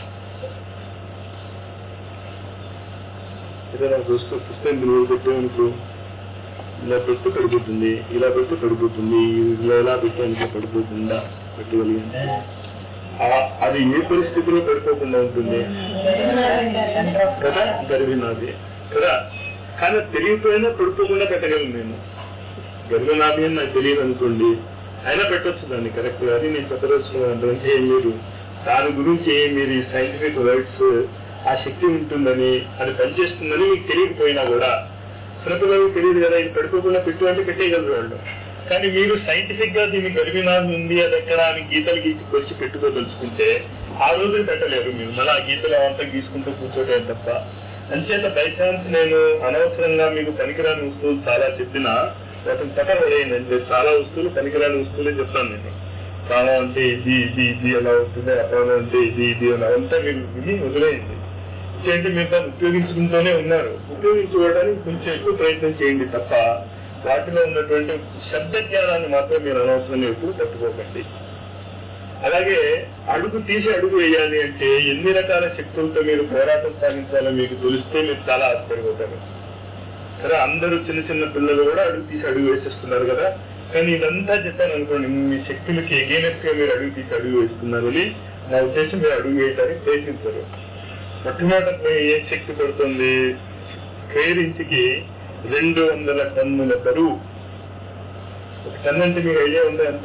ఏదైనా ఒక వస్తువు పుస్తకం మీరు పెట్టేందుకు ఇలా పెట్టి పడిపోతుంది, ఇలా పెట్టి పడిపోతుంది, ఇలా ఎలా పెట్టేందుకు పడిపోతుందా పెట్టగలిగింది. అది ఏ పరిస్థితిలో పడిపోకుండా ఉంటుంది కదా? గర్భినాభి కదా. కానీ తెలియకపోయినా పడిపోకుండా పెట్టగలను నేను. గర్భనాభి అని నాకు తెలియదు అనుకోండి, అయినా పెట్టొచ్చు దాన్ని కరెక్ట్ గా. అది నేను చెప్పదలుచుకున్నాను. అంటే మీరు దాని గురించి మీరు సైంటిఫిక్ వర్డ్స్, ఆ శక్తి ఉంటుందని, అది పనిచేస్తుందని మీకు తెలియకపోయినా కూడా, చిన్నపిల్లలకు తెలియదు కదా, ఇది పడిపోకుండా పెట్టు అంటే పెట్టేయగలరు వాళ్ళు. కానీ మీరు సైంటిఫిక్ గా దీన్ని గర్భినాభి ఉంది అది ఎక్కడ అని గీతలు గీసుకొచ్చి పెట్టుకోదలుచుకుంటే ఆ రోజు పెట్టలేరు మీరు. మళ్ళీ ఆ గీతలు అవంతా గీసుకుంటూ కూర్చోటం తప్ప. అంచేత బై ఛాన్స్ నేను అనవసరంగా మీకు పనికిరాని వస్తువులు చాలా చెప్పినా వాటిని పక్కన పడేయండి. చాలా వస్తువులు పనికిరాని వస్తువులే చెప్తాను నేను. ప్రాణం అంటే ఇది ఇది ఇది ఎలా ఉంటుంది, అప్రాణం అంటే ఇది ఇది అని అవంతా మీరు విని వదిలేయండి. ఏంటి మీరు దాన్ని ఉపయోగించుకుంటూనే ఉన్నారు. ఉపయోగించుకోవడానికి కొంచెం ఎక్కువ ప్రయత్నం చేయండి తప్ప వాటిలో ఉన్నటువంటి శబ్ద జ్ఞానాన్ని మాత్రం మీరు అనవసరంగా ఎప్పుడు పట్టుకోకండి. అలాగే అడుగు తీసి అడుగు వేయాలి అంటే ఎన్ని రకాల శక్తులతో మీరు పోరాటం సాగించాలో మీకు తెలిస్తే మీరు చాలా ఆశ్చర్యపోతారు కదా. అందరూ చిన్న చిన్న పిల్లలు కూడా అడుగు తీసి అడుగు వేసేస్తున్నారు కదా. కానీ ఇదంతా చెప్పాను అనుకోండి, మీ శక్తులకి ఎగైనెస్ట్ గా మీరు అడుగు తీసి అడుగు వేస్తున్నారని నా ఉద్దేశం. మీరు అడుగు వేయడానికి ప్రయత్నించరు. మొట్టమొదట ఏ శక్తి పడుతుంది? స్క్వేర్ ఇంచుకి 200 టన్నుల బరువు. ఒక టన్ అంటే మీకు ఐడియా ఉందా ఎంత?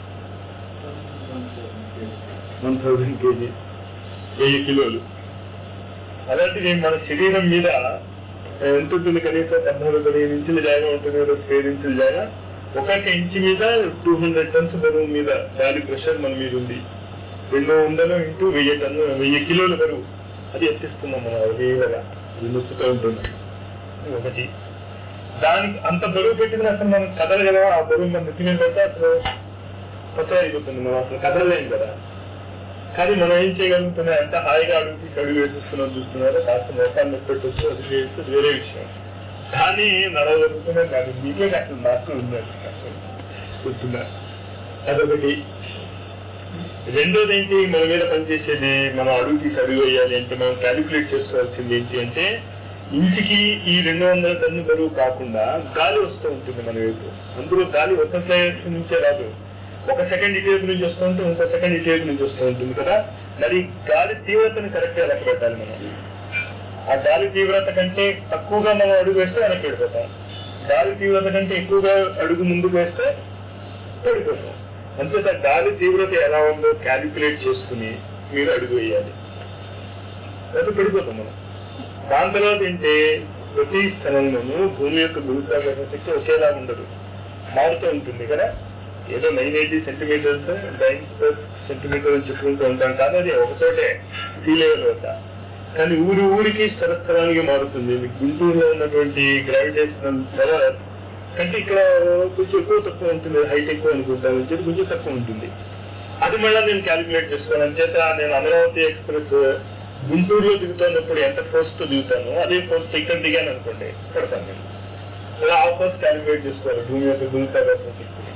1000 kg, 1000 కిలోలు. అలాంటిది మన శరీరం మీద ఎంత ఉంటుంది? కనీసం 14-15 ఇంచుల జాగా ఉంటుంది కదా, స్క్వేర్ ఇంచుల జాగా. 1 ఇంచు మీద 200 టన్స్ బరువు మీద గాలి ప్రెషర్ మన మీద ఉంది. 200 ఇంటూ 1000 టన్ను, 1000 కిలోల బరువు. అది ఎత్తిస్తున్నాం మనం వేయగా, అది నొప్పుతూ ఉంటుంది. ఒకటి దానికి అంత బరువు పెట్టిన అసలు మనం కదలగలమా? ఆ బరువు మన నెత్తి మీద పెడితే అసలు పచ్చ అయిపోతుంది, మనం అసలు కదలలేం కదా. కానీ మనం ఏం చేయగలుగుతున్నాం? ఎంత హాయిగా అడుగు తీసి అడుగు వేసేస్తున్నాం చూస్తున్నారో. కాస్త మోకాలు నొప్పి పెట్టొచ్చు, అది వేస్తే వేరే విషయం. కానీ నడవగలుగుతున్నాం కానీ మీకే అసలు నాకు ఉందండి గుర్తున్నా. అదొకటి. రెండోది ఏంటి? మన మీద పనిచేసేది మనం అడుగు తీసి అడుగు వేయాలి అంటే మనం క్యాలిక్యులేట్ చేసుకోవాల్సింది ఏంటి అంటే, ఇంటికి ఈ 200 టన్ను బరువు కాకుండా గాలి వస్తూ ఉంటుంది మన వైపు. అందులో గాలి ఒక ప్లేస్ నుంచే రాదు. 1 సెకండ్ ఇటువైపు నుంచి వస్తూ ఉంటే ఇంకో సెకండ్ ఇటువైపు నుంచి వస్తూ ఉంటుంది కదా. మరి గాలి తీవ్రతను కరెక్ట్ గా లెక్క పెట్టాలి మనం. ఆ గాలి తీవ్రత కంటే తక్కువగా మనం అడుగు వేస్తే వెనక్కి వెళ్ళిపోతాం. గాలి తీవ్రత కంటే ఎక్కువగా అడుగు ముందుకు వేస్తే పడిపోతాం. అంతేత గాలి తీవ్రత ఎలా ఉందో క్యాలిక్యులేట్ చేసుకుని మీరు అడుగు వేయాలి, అది పడిపోతాం మనం. దాని తర్వాత ఏంటి? ప్రతి స్థలంలోనూ భూమి యొక్క గురుత్వాకర్షణ శక్తి ఒకేలా ఉండదు, మారుతూ ఉంటుంది కదా. ఏదో 980 సెంటీమీటర్స్ 9 సెంటీమీటర్ అని చెప్పుకుంటూ ఉంటాం కాదు, అది ఒకచోటే సీ లెవెల్ వద్ద. కానీ ఊరికి స్థలానికి మారుతుంది. గుంటూరులో ఉన్నటువంటి గ్రావిటేషనల్ పవర్ కంటే ఇక్కడ కొంచెం ఎక్కువ తక్కువ ఉంటుంది. హైట్ ఎక్కువ అనుకుంటాను, కొంచెం తక్కువ ఉంటుంది. అది మళ్ళీ నేను క్యాలిక్యులేట్ చేసుకోవాలి. చేత నేను అమరావతి ఎక్స్ప్రెస్ గుంటూరులో దిగుతున్నప్పుడు ఎంత ఫోర్స్ తో దిగుతాను, అదే ఫోర్స్ తో ఇక్కడ దిగాను అనుకోండి, పడతాను నేను. అలా ఆ ఫోర్స్ క్యాలిక్యులేట్ చేసుకోవాలి భూమి యొక్క గురుత్వాకర్షణ శక్తిని.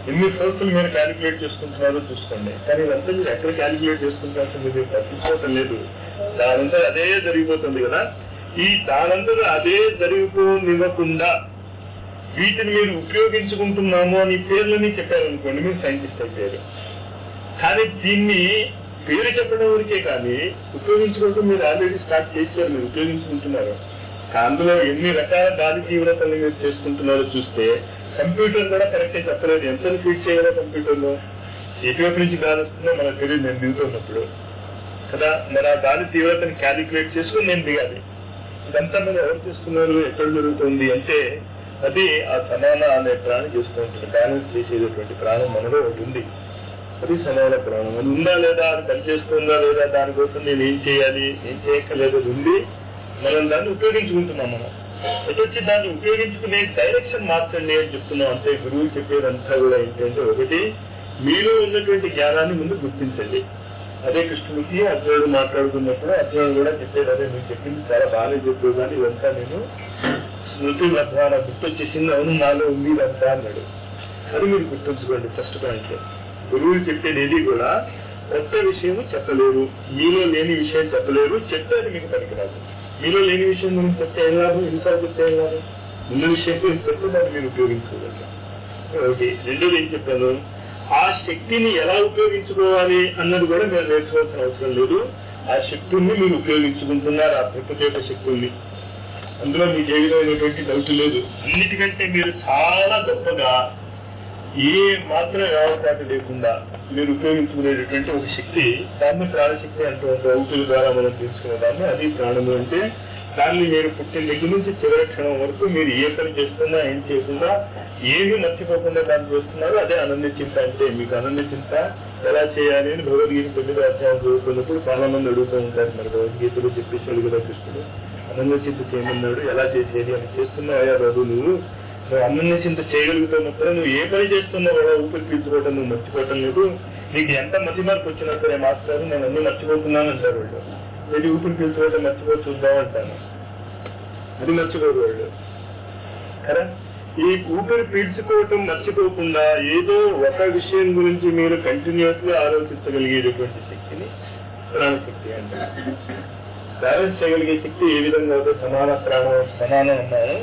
ఎన్ని సోర్సులు మీరు క్యాలిక్యులేట్ చేసుకుంటున్నారో చూసుకోండి. కానీ ఇదంతా మీరు ఎక్కడ క్యాలిక్యులేట్ చేసుకుంటారు మీరు పట్టించుకోవటం లేదు. దానంతా అదే జరిగిపోతుంది కదా. ఈ దానంతా అదే జరిగిపోనివ్వకుండా వీటిని మీరు ఉపయోగించుకుంటున్నాము అని పేర్లని చెప్పారనుకోండి, మీరు సైంటిస్ట్ అయిపోయారు. కానీ దీన్ని పేరు చెప్పడం వరకే కానీ ఉపయోగించుకోవడం మీరు ఆల్రెడీ స్టార్ట్ చేశారు, మీరు ఉపయోగించుకుంటున్నారు. అందులో ఎన్ని రకాల గాలి తీవ్రతలు మీరు చేసుకుంటున్నారో చూస్తే కంప్యూటర్ కూడా కరెక్టే చెప్పలేదు. ఎంత ఫీడ్ చేయాలో కంప్యూటర్లో ఎటువైపు నుంచి గాలి వస్తుందో మనకు తెలియదు నేను దిగుతున్నప్పుడు కదా. మరి ఆ గాలి తీవ్రతని క్యాలిక్యులేట్ చేసుకుని నేను దిగాలి. ఇదంతా మీరు ఎవరు చేస్తున్నారు, ఎక్కడ జరుగుతుంది అంటే అది ఆ సమాన అనే ప్రాణి చేస్తూ ఉంటుంది. బ్యాలెన్స్ చేసేటటువంటి ప్రాణం మనలో ఒకటి ఉంది, అది సమాన ప్రాణం. అది ఉందా లేదా, అది పనిచేస్తుందా లేదా, దానికోసం నేను ఏం చేయాలి ఏం చేయక్కర్లేదు, అది ఉంది. మనం దాన్ని ఉపయోగించుకుంటున్నాం. మనం వచ్చి దాన్ని ఉపయోగించుకునే డైరెక్షన్ మార్చండి అని చెప్తున్నాం. అంతే గురువు చెప్పేదంతా కూడా ఏంటంటే, ఒకటి మీలో ఉన్నటువంటి జ్ఞానాన్ని ముందు గుర్తించండి. అదే కృష్ణుడికి అర్జునుడు మాట్లాడుతున్నప్పుడు అర్జునుడు కూడా చెప్పేది అదే, నువ్వు చెప్పింది చాలా బాగానే చెప్పావు కానీ ఇదంతా నేను స్మృతి లబ్ధాన గుర్తొచ్చేసింది, అవును నాలో ఉంది ఇదంతా అన్నాడు. అది మీరు గుర్తుంచుకోండి. ఫస్ట్ పాయింట్, గురువులు చెప్పేది ఏది కూడా కొత్త విషయం చెప్పలేరు, మీలో లేని విషయం చెప్పలేరు. చెప్తే అది మీకు పనికిరాదు. మీలో లేని విషయం గురించి చెప్తే ఏం లాభం, ఎన్నిసార్లు చెప్తే ఏం లాభం, ఉన్న విషయం గురించి చెప్తే దాన్ని మీరు ఉపయోగించుకోగలరు. ఒకటి. రెండోది ఏం చెప్పాను, ఆ శక్తిని ఎలా ఉపయోగించుకోవాలి అన్నది కూడా మీరు నేర్చుకోవాల్సిన అవసరం లేదు. ఆ శక్తుల్ని మీరు ఉపయోగించుకుంటున్నారు, ఆ ప్రకృతి యొక్క శక్తుల్ని. అందులో మీకు ఏ విధమైనటువంటి డౌట్ లేదు. అన్నిటికంటే మీరు చాలా గొప్పగా ఏ మాత్రం వ్యవస్థ లేకుండా మీరు ఉపయోగించుకునేటటువంటి ఒక శక్తి, దాన్ని ప్రాణశక్తి అంటూ ఉంటారు. ఊపిరి ద్వారా మనం తీసుకునే దాన్ని, అది ప్రాణము అంటే. దాన్ని మీరు పుట్టిన దగ్గర నుంచి చివరి క్షణం వరకు మీరు ఏ పని చేస్తున్నా ఏం చేయకుండా ఏమీ మర్చిపోకుండా దాన్ని చేస్తున్నారు. అదే అనన్య చింత అంటే. మీకు అనన్య చింత ఎలా చేయాలి అని భగవద్గీత 9వ అధ్యాయం చదువుతున్నప్పుడు చాలా మంది అడుగుతూ ఉంటారు. మరి భగవద్గీతలో చెప్పేసాడు కదా కృష్ణుడు, అనన్య చింత చేయమన్నాడు, ఎలా చేసేది అని. చేస్తున్నావా బాబు నువ్వు అనన్య చింత చేయగలుగుతున్నప్పుడు నువ్వు ఏ పని చేస్తున్నావు కదా, ఊపిరి పీల్చుకోవటం నువ్వు మర్చిపోవటం లేదు. నీకు ఎంత మతి మార్పు వచ్చినా సరే మాస్టర్ నేను అన్ని మర్చిపోతున్నాను అంటారు వాళ్ళు. ఏది ఊపిరి పీల్చుకోవటం మర్చిపో చూద్దాం అంటాను, అది మర్చిపోరు వాళ్ళు కదా. ఈ ఊపిరి పీల్చుకోవటం మర్చిపోకుండా ఏదో ఒక విషయం గురించి మీరు కంటిన్యూస్ గా ఆలోచించగలిగేటటువంటి శక్తిని ప్రాణశక్తి అంటారు. బ్యాలెన్స్ చేయగలిగే శక్తి ఏ విధంగా అయితే సమానం ఉన్నాయో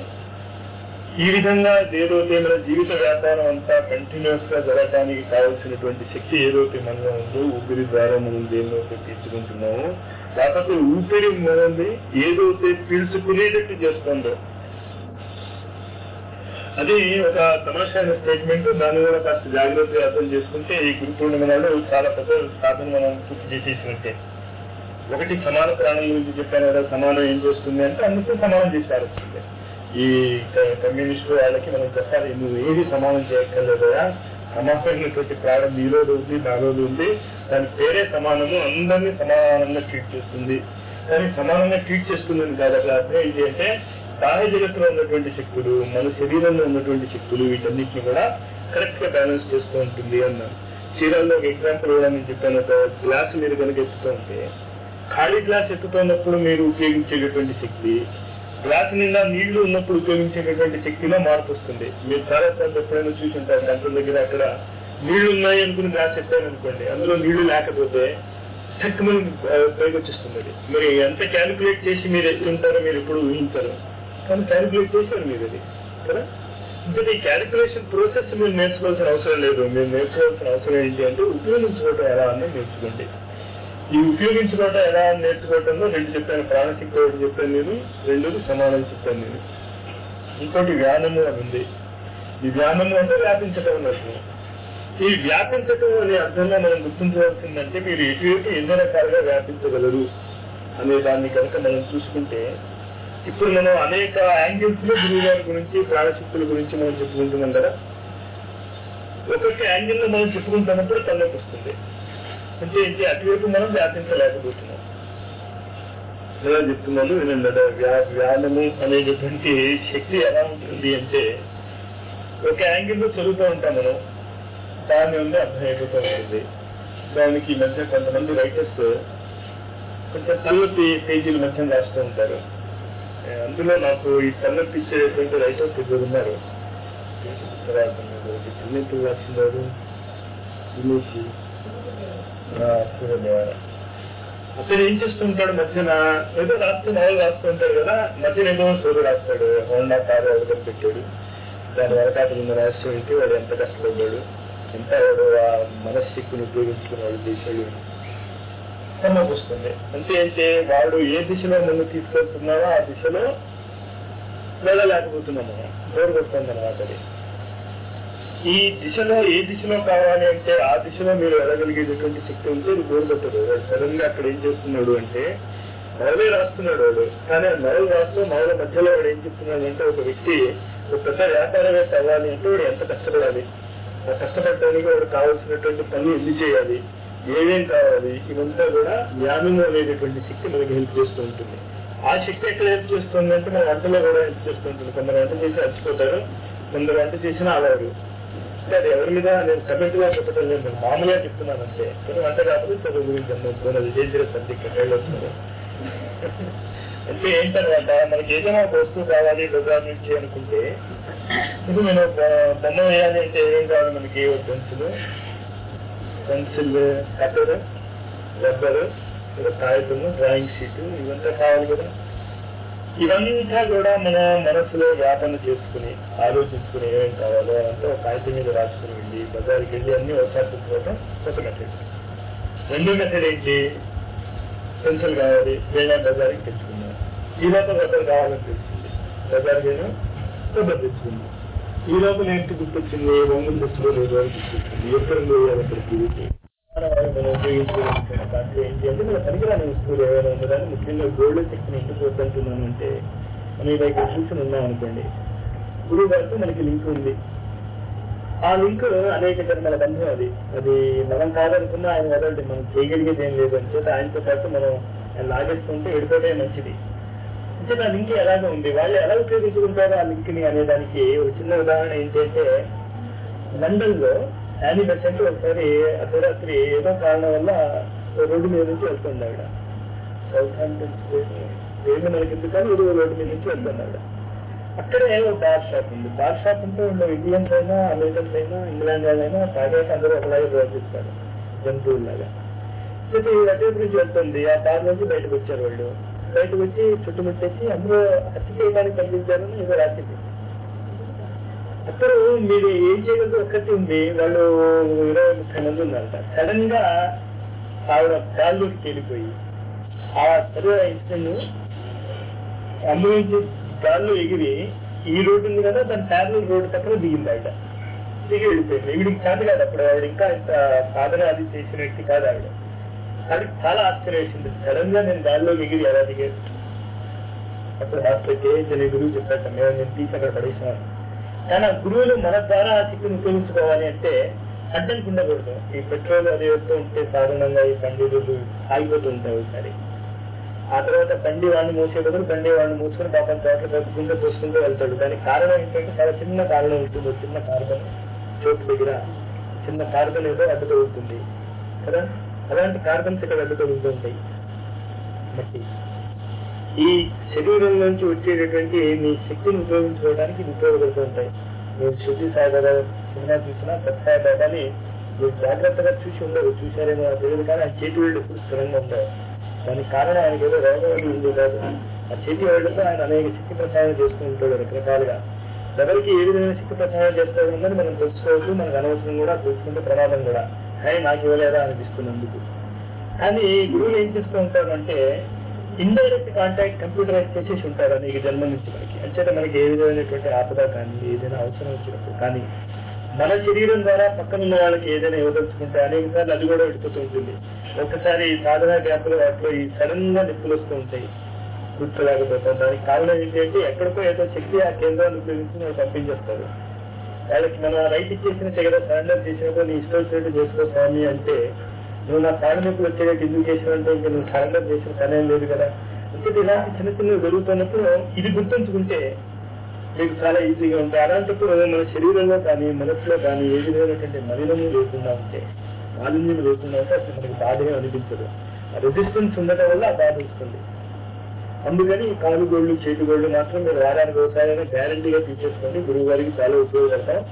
ఈ విధంగా ఏదైతే మన జీవిత వ్యాపారం అంతా కంటిన్యూస్ గా జరగడానికి కావాల్సినటువంటి శక్తి ఏదైతే మనలో ఉందో, ఊపిరి ద్వారా మనం దేనిలోకి పీల్చుకుంటున్నామో, లేకపోతే ఊపిరి మనల్ని ఏదైతే పీల్చుకునేటట్టు చేస్తుందో, అది ఒక తమాషైన స్టేట్మెంట్. దాన్ని కూడా కాస్త జాగ్రత్తగా అర్థం చేసుకుంటే ఈ గురు పూర్ణిమ నాడు చాలా పెద్ద సాధన మనం పూర్తి చేసేసినట్టే. ఒకటి సమాన ప్రాణం గురించి చెప్పాను కదా. సమానం ఏం చేస్తుంది అంటే అన్నిటికీ సమానం చేశారు. ఈ కమ్యూనిస్టు వాళ్ళకి మనం చెప్పాలి, నువ్వు ఏది సమానం చేయక్కర్లేదా, సమానమైనటువంటి ప్రాణం నీలో ఉంది నాలో ఉంది, దాని పేరే సమానము, అందరినీ సమానంగా ట్రీట్ చేస్తుంది. కానీ సమానంగా ట్రీట్ చేస్తుందని కాదు అక్కడ అర్థం ఏంటి అంటే, బాహ్య జగత్తులో ఉన్నటువంటి శక్తులు, మన శరీరంలో ఉన్నటువంటి శక్తులు, వీటన్నిటిని కూడా కరెక్ట్ గా బ్యాలెన్స్ చేస్తూ ఉంటుంది అన్నాను. చీరాల్లో ఒక ఎగ్జాంపుల్ కూడా నేను చెప్పాను. ఒక గ్లాస్ మీరు కనుక ఎత్తుతూ ఉంటే, ఖాళీ గ్లాస్ ఎత్తుతున్నప్పుడు మీరు ఉపయోగించేటటువంటి శక్తి, గ్లాస్ నిండా నీళ్లు ఉన్నప్పుడు ఉపయోగించేటటువంటి శక్తిలో మార్పు వస్తుంది. మీరు చాలా సార్లు ఎప్పుడైనా చూసి ఉంటారు, గంటల దగ్గర అక్కడ నీళ్లు ఉన్నాయి అనుకుని గ్లాస్ ఎత్తారనుకోండి, అందులో నీళ్లు లేకపోతే తక్కువని పైకి వచ్చేస్తుంది. అది మరి ఎంత క్యాలిక్యులేట్ చేసి మీరు ఎత్తుంటారో మీరు ఎప్పుడు ఊహించారు, కానీ క్యాలిక్యులేట్ చేశారు మీరు అది కదా. ఇంకా ఈ క్యాలిక్యులేషన్ ప్రాసెస్ మీరు నేర్చుకోవాల్సిన అవసరం లేదు. మీరు నేర్చుకోవాల్సిన అవసరం ఏంటి అంటే ఉపయోగించుకోవటం ఎలా అని నేర్చుకోండి. ఈ ఉపయోగించుకోవటం ఎలా అని నేర్చుకోవటంలో రెండు చెప్పాను, ప్రాణశక్తి ఒకటి చెప్పాను నేను, రెండోది సమానం చెప్పాను నేను. ఇంకోటి వ్యానము అని ఉంది. ఈ వ్యానము అంటే వ్యాపించటం అన్నట్టు. ఈ వ్యాపించటం అనే అర్థంలో మనం గుర్తించవలసిందంటే, మీరు ఎటువైపు ఎన్ని రకాలుగా వ్యాపించగలరు అనే దాన్ని కనుక మనం చూసుకుంటే, ఇప్పుడు మనం అనేక యాంగిల్స్ లో గురువు గారి గురించి ప్రాణశక్తుల గురించి మనం చెప్పుకుంటున్నాం కదా. ఒక్కొక్క యాంగిల్ లో మనం చెప్పుకుంటున్నప్పుడు తలలోకి వస్తుంది. అంటే ఏంటి, అటువైపు మనం వ్యాపించలేకపోతున్నాం. ఎలా చెప్తున్నాను వినండి. వ్యానము అనేటటువంటి శక్తి ఎలా ఉంటుంది అంటే, ఒక యాంగిల్ లో చదువుతూ ఉంటాం మనం, దాని నుండి అర్థం అయిపోతూ ఉంటుంది. దానికి మధ్య కొంతమంది రైటర్స్ కొంచెం తలనొప్పి పేజీల మధ్య రాస్తూ ఉంటారు. అందులో నాకు ఈ తలనొప్పి ఇచ్చేటువంటి రైటర్స్ ఇద్దరు ఉన్నారు. చిన్నప్పుడు రాసిందారు వినేసి సూర్యదేవాల అతను ఏం చేస్తుంటాడు, మధ్యన ఏదో నవలు రాస్తుంటాడు కదా, మధ్యన ఏదో సూర్యుడు రాస్తాడు. హోండా కారు అవతల పెట్టాడు, దాని వెనకాతలు ఉన్న రహస్యం ఏంటి, వాడు ఎంత కష్టపడ్డాడు, ఎంత వాడు ఆ మనశ్శక్తిని ఉపయోగించుకుని వాడు చేశాడు సమకూస్తుంది. అంటే ఏంటి, వాడు ఏ దిశలో మనం తీసుకెళ్తున్నామో ఆ దిశలో వెళ్ళలేకపోతున్నాము, బోరు కొడుతుంది అనమాట. అది ఈ దిశలో ఏ దిశలో కావాలి అంటే ఆ దిశలో మీరు వెళ్ళగలిగేటటువంటి శక్తి ఉంటే ఇది బోరు కొట్టదు. వాడు సడన్ గా అక్కడ ఏం చేస్తున్నాడు అంటే నవలే రాస్తున్నాడు వాడు, కానీ ఆ నవలు రాస్తూ నవల మధ్యలో వాడు ఏం చెప్తున్నాడు అంటే ఒక వ్యక్తి ఒక పెద్ద వ్యాపారవేత్త అవ్వాలి అంటే వాడు ఎంత కష్టపడాలి, ఆ కష్టపడటానికి వాడు కావాల్సినటువంటి పని ఎన్ని చేయాలి, ఏమేం కావాలి, ఇవంతా కూడా జ్ఞానము అనేటటువంటి శక్తి మనకి హెల్ప్ చేస్తూ ఉంటుంది. ఆ శక్తి ఎక్కడ హెల్ప్ చేస్తుంది అంటే మన వంటలో కూడా హెల్ప్ చేస్తూ ఉంటుంది. కొందరు వంట చేసి అలసిపోతారు, కొందరు వంట చేసినా అలాడు. అంటే అది ఎవరి మీద నేను కమెంట్ గా చెప్పడం లేదు, నేను మామూలుగా చెప్తున్నాను అంతే. కొన్ని వంట కాకపోతే చదువు గురించి అన్నప్పుడు అది చేసిన సబ్జెక్ట్ ఎక్కడ వస్తుంది. అంటే ఏంటనమాట, మనకి ఏదైనా ఒక వస్తువు కావాలి బజార్ నుంచి అనుకుంటే, ఇప్పుడు నేను బొమ్మ వేయాలి అంటే ఏమేం కావాలి మనకి, పెన్సిల్, కటర్, రబ్బరు, కాగితం, డ్రాయింగ్ షీట్, ఇవంతా కావాలి కదా. ఇవంతా కూడా మన మనసులో వ్యాపన చేసుకుని ఆలోచించుకుని ఏమేమి కావాలో అంతా ఒక కాగితం మీద రాసుకుని వెళ్ళి బజార్కి వెళ్ళి అన్ని ఒకసారి తెచ్చుకోవటం ఒక మెథడ్. రెండో మెథడ్ ఏంటి, పెన్సిల్ కావాలి, వేరే బజార్కి తెచ్చుకున్నాం. ఈ లోపల రబ్బర్ కావాలని తెలిసింది, బజార్కి అయినా రబ్బర్ తెచ్చుకుంది. ఈ లోపల ఏంటి గుర్తొచ్చింది, రంగులు తెచ్చుకోలేదు అని గుర్తొచ్చింది. ఎక్కడ వేయాలి అక్కడికి మనం ఉపయోగించుకోవాల్సిన దాంట్లో ఏంటి అంటే మన పనికిరాని వస్తువులు ఏమైనా ఉన్నదాన్ని, ముఖ్యంగా గోల్డ్ శక్తిని ఎందుకు వద్దంటున్నాను అంటే, మనం ఇలా ఇక్కడ కూర్చొని ఉన్నాం అనుకోండి, గురువు గారితో మనకి లింక్ ఉంది. ఆ లింక్ అనేక జన్మల బంధం. అది మనం కాదనుకున్నా ఆయన వదలండి, మనం చేయగలిగేది ఏం లేదు అని చేత ఆయనతో పాటు మనం లాగేస్తుంటే వెళ్ళిపోతే మంచిది. అంటే ఆ లింక్ ఎలాగ ఉంది, వాళ్ళు ఎలా ఉపయోగించుకుంటారో ఆ లింక్ ని అనేదానికి ఒక చిన్న ఉదాహరణ ఏంటంటే, లండన్ లో యానీ బెసెంట్ ఒకసారి అర్ధరాత్రి ఏదో కారణం వల్ల రోడ్డు మీద నుంచి వెళ్తుంది ఆవిడ. సౌత్ హాంప్టన్ ఏమి మనకి ఎందుకు కానీ ఏదో రోడ్డు మీద నుంచి వెళ్తుంది ఆవిడ. అక్కడే ఒక బార్ షాప్ ఉంది. బార్ షాప్ అంటే ఇండియన్స్ అయినా అమెరికన్స్ అయినా ఇంగ్లాండ్ వాళ్ళైనా తాగాక అందరూ ఒకలాగే ప్రవర్తిస్తారు జంతువుల్లాగా. అయితే అటే నుంచి వెళ్తుంది, ఆ బార్ నుంచి బయటకు వచ్చారు. వాళ్ళు బయటకు వచ్చి చుట్టుముట్టేసి అందులో హత్య చేయడానికి పంపించారని ఏదో రాసింది. అప్పుడు మీరు ఏం చేయగలదు ఒక్కటి ఉంది, వాళ్ళు 20-30 మంది ఉన్నారంట. సడన్ గా ఆవిడ గాల్లోకి వెళ్ళిపోయి ఆ సరైన ఇన్సిడెంట్ అందులోంచి గాల్లో ఎగిరి ఈ రోడ్డు ఉంది కదా దాని ప్యారలల్ రోడ్డు పక్కన దిగింది. ఆవిడ దిగి వెళ్ళిపోయింది. ఈవిడికి చేత కాదు అప్పుడు, ఆవిడ ఇంకా ఇంత సాధన అది చేసిన వ్యక్తి కాదు ఆవిడ. ఆవిడకి చాలా ఆశ్చర్యం వేసింది, సడన్ గా నేను గాల్లో ఎగిరి ఎలా దిగేది. అప్పుడు హాస్పిటల్ అనే గురువు చెప్పాక నేను తీసి అక్కడ పడేసాను. కానీ ఆ గురువులు మన ద్వారా ఆ శక్తిని ఉపయోగించుకోవాలి అంటే అడ్డంకి ఉండకూడదు. ఈ పెట్రోల్ అది వెళ్తూ ఉంటే సాధారణంగా ఈ బండిలు ఆగిపోతూ ఉంటాయి ఒకసారి. ఆ తర్వాత బండి వాడిని మోసే బదులు బండి వాడిని మూసుకుని పాపం తోటలు కలుపుకుంటూ పోసుకుంటూ వెళ్తాడు. దానికి కారణం ఏంటంటే చాలా చిన్న కారణం ఉంటుంది, చిన్న కార్బన్ చోటు దగ్గర చిన్న కార్బన్ ఏదో అడ్డు తగులుతుంది కదా. అలాంటి కార్బన్స్ ఇక్కడ అడ్డు తగులుతూ ఉంటాయి. మట్టి ఈ శరీరం నుంచి వచ్చేటటువంటి మీ శక్తిని ఉపయోగించుకోవడానికి ఇది ఉపయోగపడుతూ ఉంటాయి. మీరు శుద్ధి సాయిబాబా సినిమా చూసినా సత్సాయిబాబాని మీరు జాగ్రత్తగా చూసి ఉండరు, చూశారేమో తెలియదు, కానీ ఆ చేతి వేళ్ళు ఎప్పుడు స్థిరంగా ఉంటారు. దానికి కారణం ఆయనకి ఏదో రోగం ఉంది కాదు, ఆ చేతి వేళ్లతో ఆయన అనేక శక్తి ప్రసారం చేస్తూ ఉంటాడు రకరకాలుగా. ఎవరికి ఏ విధమైన శక్తి ప్రసారం చేస్తాడు ఉందని మనం తెలుసుకోవచ్చు, మనకు అనవసరం కూడా తెలుసుకుంటే ప్రమాదం కూడా. కానీ నాకు ఇవ్వలేదా అనిపిస్తున్నందుకు. కానీ గురువులు ఏం చేస్తూ ఉంటారు అంటే ఇండైరెక్ట్ కాంటాక్ట్ కంప్యూటరైజ్ చేసేసి ఉంటారు అనేక జన్మ నుంచి మనకి. అంచేత మనకి ఏ విధమైనటువంటి ఆపద కానీ ఏదైనా అవసరం వచ్చినప్పుడు కానీ మన శరీరం ద్వారా పక్కన ఉన్న వాళ్ళకి ఏదైనా ఇవ్వదలుచుకుంటే అనేక సార్లు అది కూడా విడిపోతూ ఉంటుంది. ఒకసారి సాధన గ్యాప్లో వాటిలో ఈ సడన్ గా నిప్పులు వస్తూ ఉంటాయి, గుర్తులేకపోతాం. దానికి కారణం ఏంటంటే ఎక్కడికో ఏదో శక్తి ఆ కేంద్రాన్ని ఉపయోగించి వాళ్ళు పంపించేస్తారు. వాళ్ళకి మన రైట్ ఇచ్చేసిన చెగడ సరెండర్ చేసినప్పుడు నీ ఇష్టం వచ్చినట్టు చేసుకో స్వామి అంటే, నువ్వు నా కాళ్ళ నొప్పులు వచ్చేటట్టు ఎందుకు చేసినంటే ఇంకా నువ్వు సరెండర్ చేసిన పని ఏం లేదు కదా. అంటే ఇలాంటి చిన్న చిన్నవి జరుగుతున్నప్పుడు ఇది గుర్తుంచుకుంటే మీకు చాలా ఈజీగా ఉంటాయి. అలాంటప్పుడు మన శరీరంలో కానీ మనసులో కానీ ఏ విధమైనటువంటి మలినము లేకుండా ఉంటే, మాలిన్యం లేకుండా ఉంటే అసలు మనకి బాధగా అనిపించదు. ఆ రెసిస్టెన్స్ ఉండటం వల్ల ఆ బాధ వస్తుంది. అందుకని కాలు గోళ్లు చేతి గోళ్లు మాత్రం మీరు వారానికి ఒకసారి గ్యారంటీగా తీసేసుకోండి. గురువు గారికి చాలా ఉపయోగపడతాం.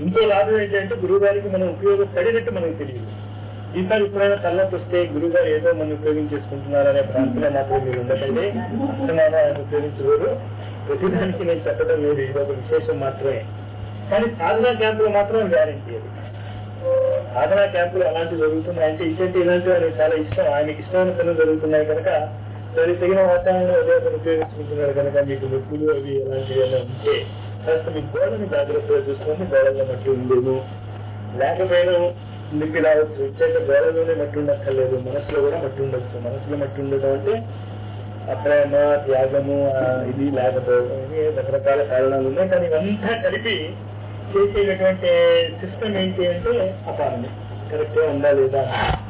ఇంకో లాభం ఏంటంటే గురువు గారికి మనం ఉపయోగపడినట్టు మనకు తెలియదు. ఈసారి ఎప్పుడైనా తలనొప్పి వస్తే గురువు గారు ఏదో మనం ఉపయోగించేసుకుంటున్నారనే భ్రాంతిలో మాత్రం మీరు ఉండకండి. అసలు ఆయన ఉపయోగించలేదు. ప్రతిదానికి నేను చెప్పడం లేదు, ఇది ఒక విశేషం మాత్రమే. కానీ సాధనా క్యాంపులో మాత్రం గ్యారెంటీ అది. సాధనా క్యాంపులు అలాంటివి జరుగుతున్నాయంటే ఇలాంటివి ఆయనకి చాలా ఇష్టం. ఆయనకి ఇష్టమైన పనులు జరుగుతున్నాయి కనుక దానికి తగిన వాతావరణంలో అదే పని ఉపయోగించుకుంటున్నారు కనుక మీకు నొప్పులు అవి ఎలాంటివి ఏమైనా ఉంటే కాస్త మీ గోడని జాగ్రత్తగా చూసుకొని గోడల్లో మట్టి ఉండేను, లేకపోయినా నిప్పి రావచ్చు. ఇచ్చేట గోడలోనే మట్టి ఉండక్కర్లేదు, మనసులో కూడా మట్టి ఉండొచ్చు. మనసులో మట్టి ఉండడం అంటే అప్రేమ, త్యాగము, ఇది లేకపోవడం, ఇది రకరకాల కారణాలు ఉన్నాయి. కానీ ఇవంతా కలిపి చేసేటటువంటి సిస్టమ్ ఏంటి అంటే అపాన్ని కరెక్ట్ గా ఉందా లేదా.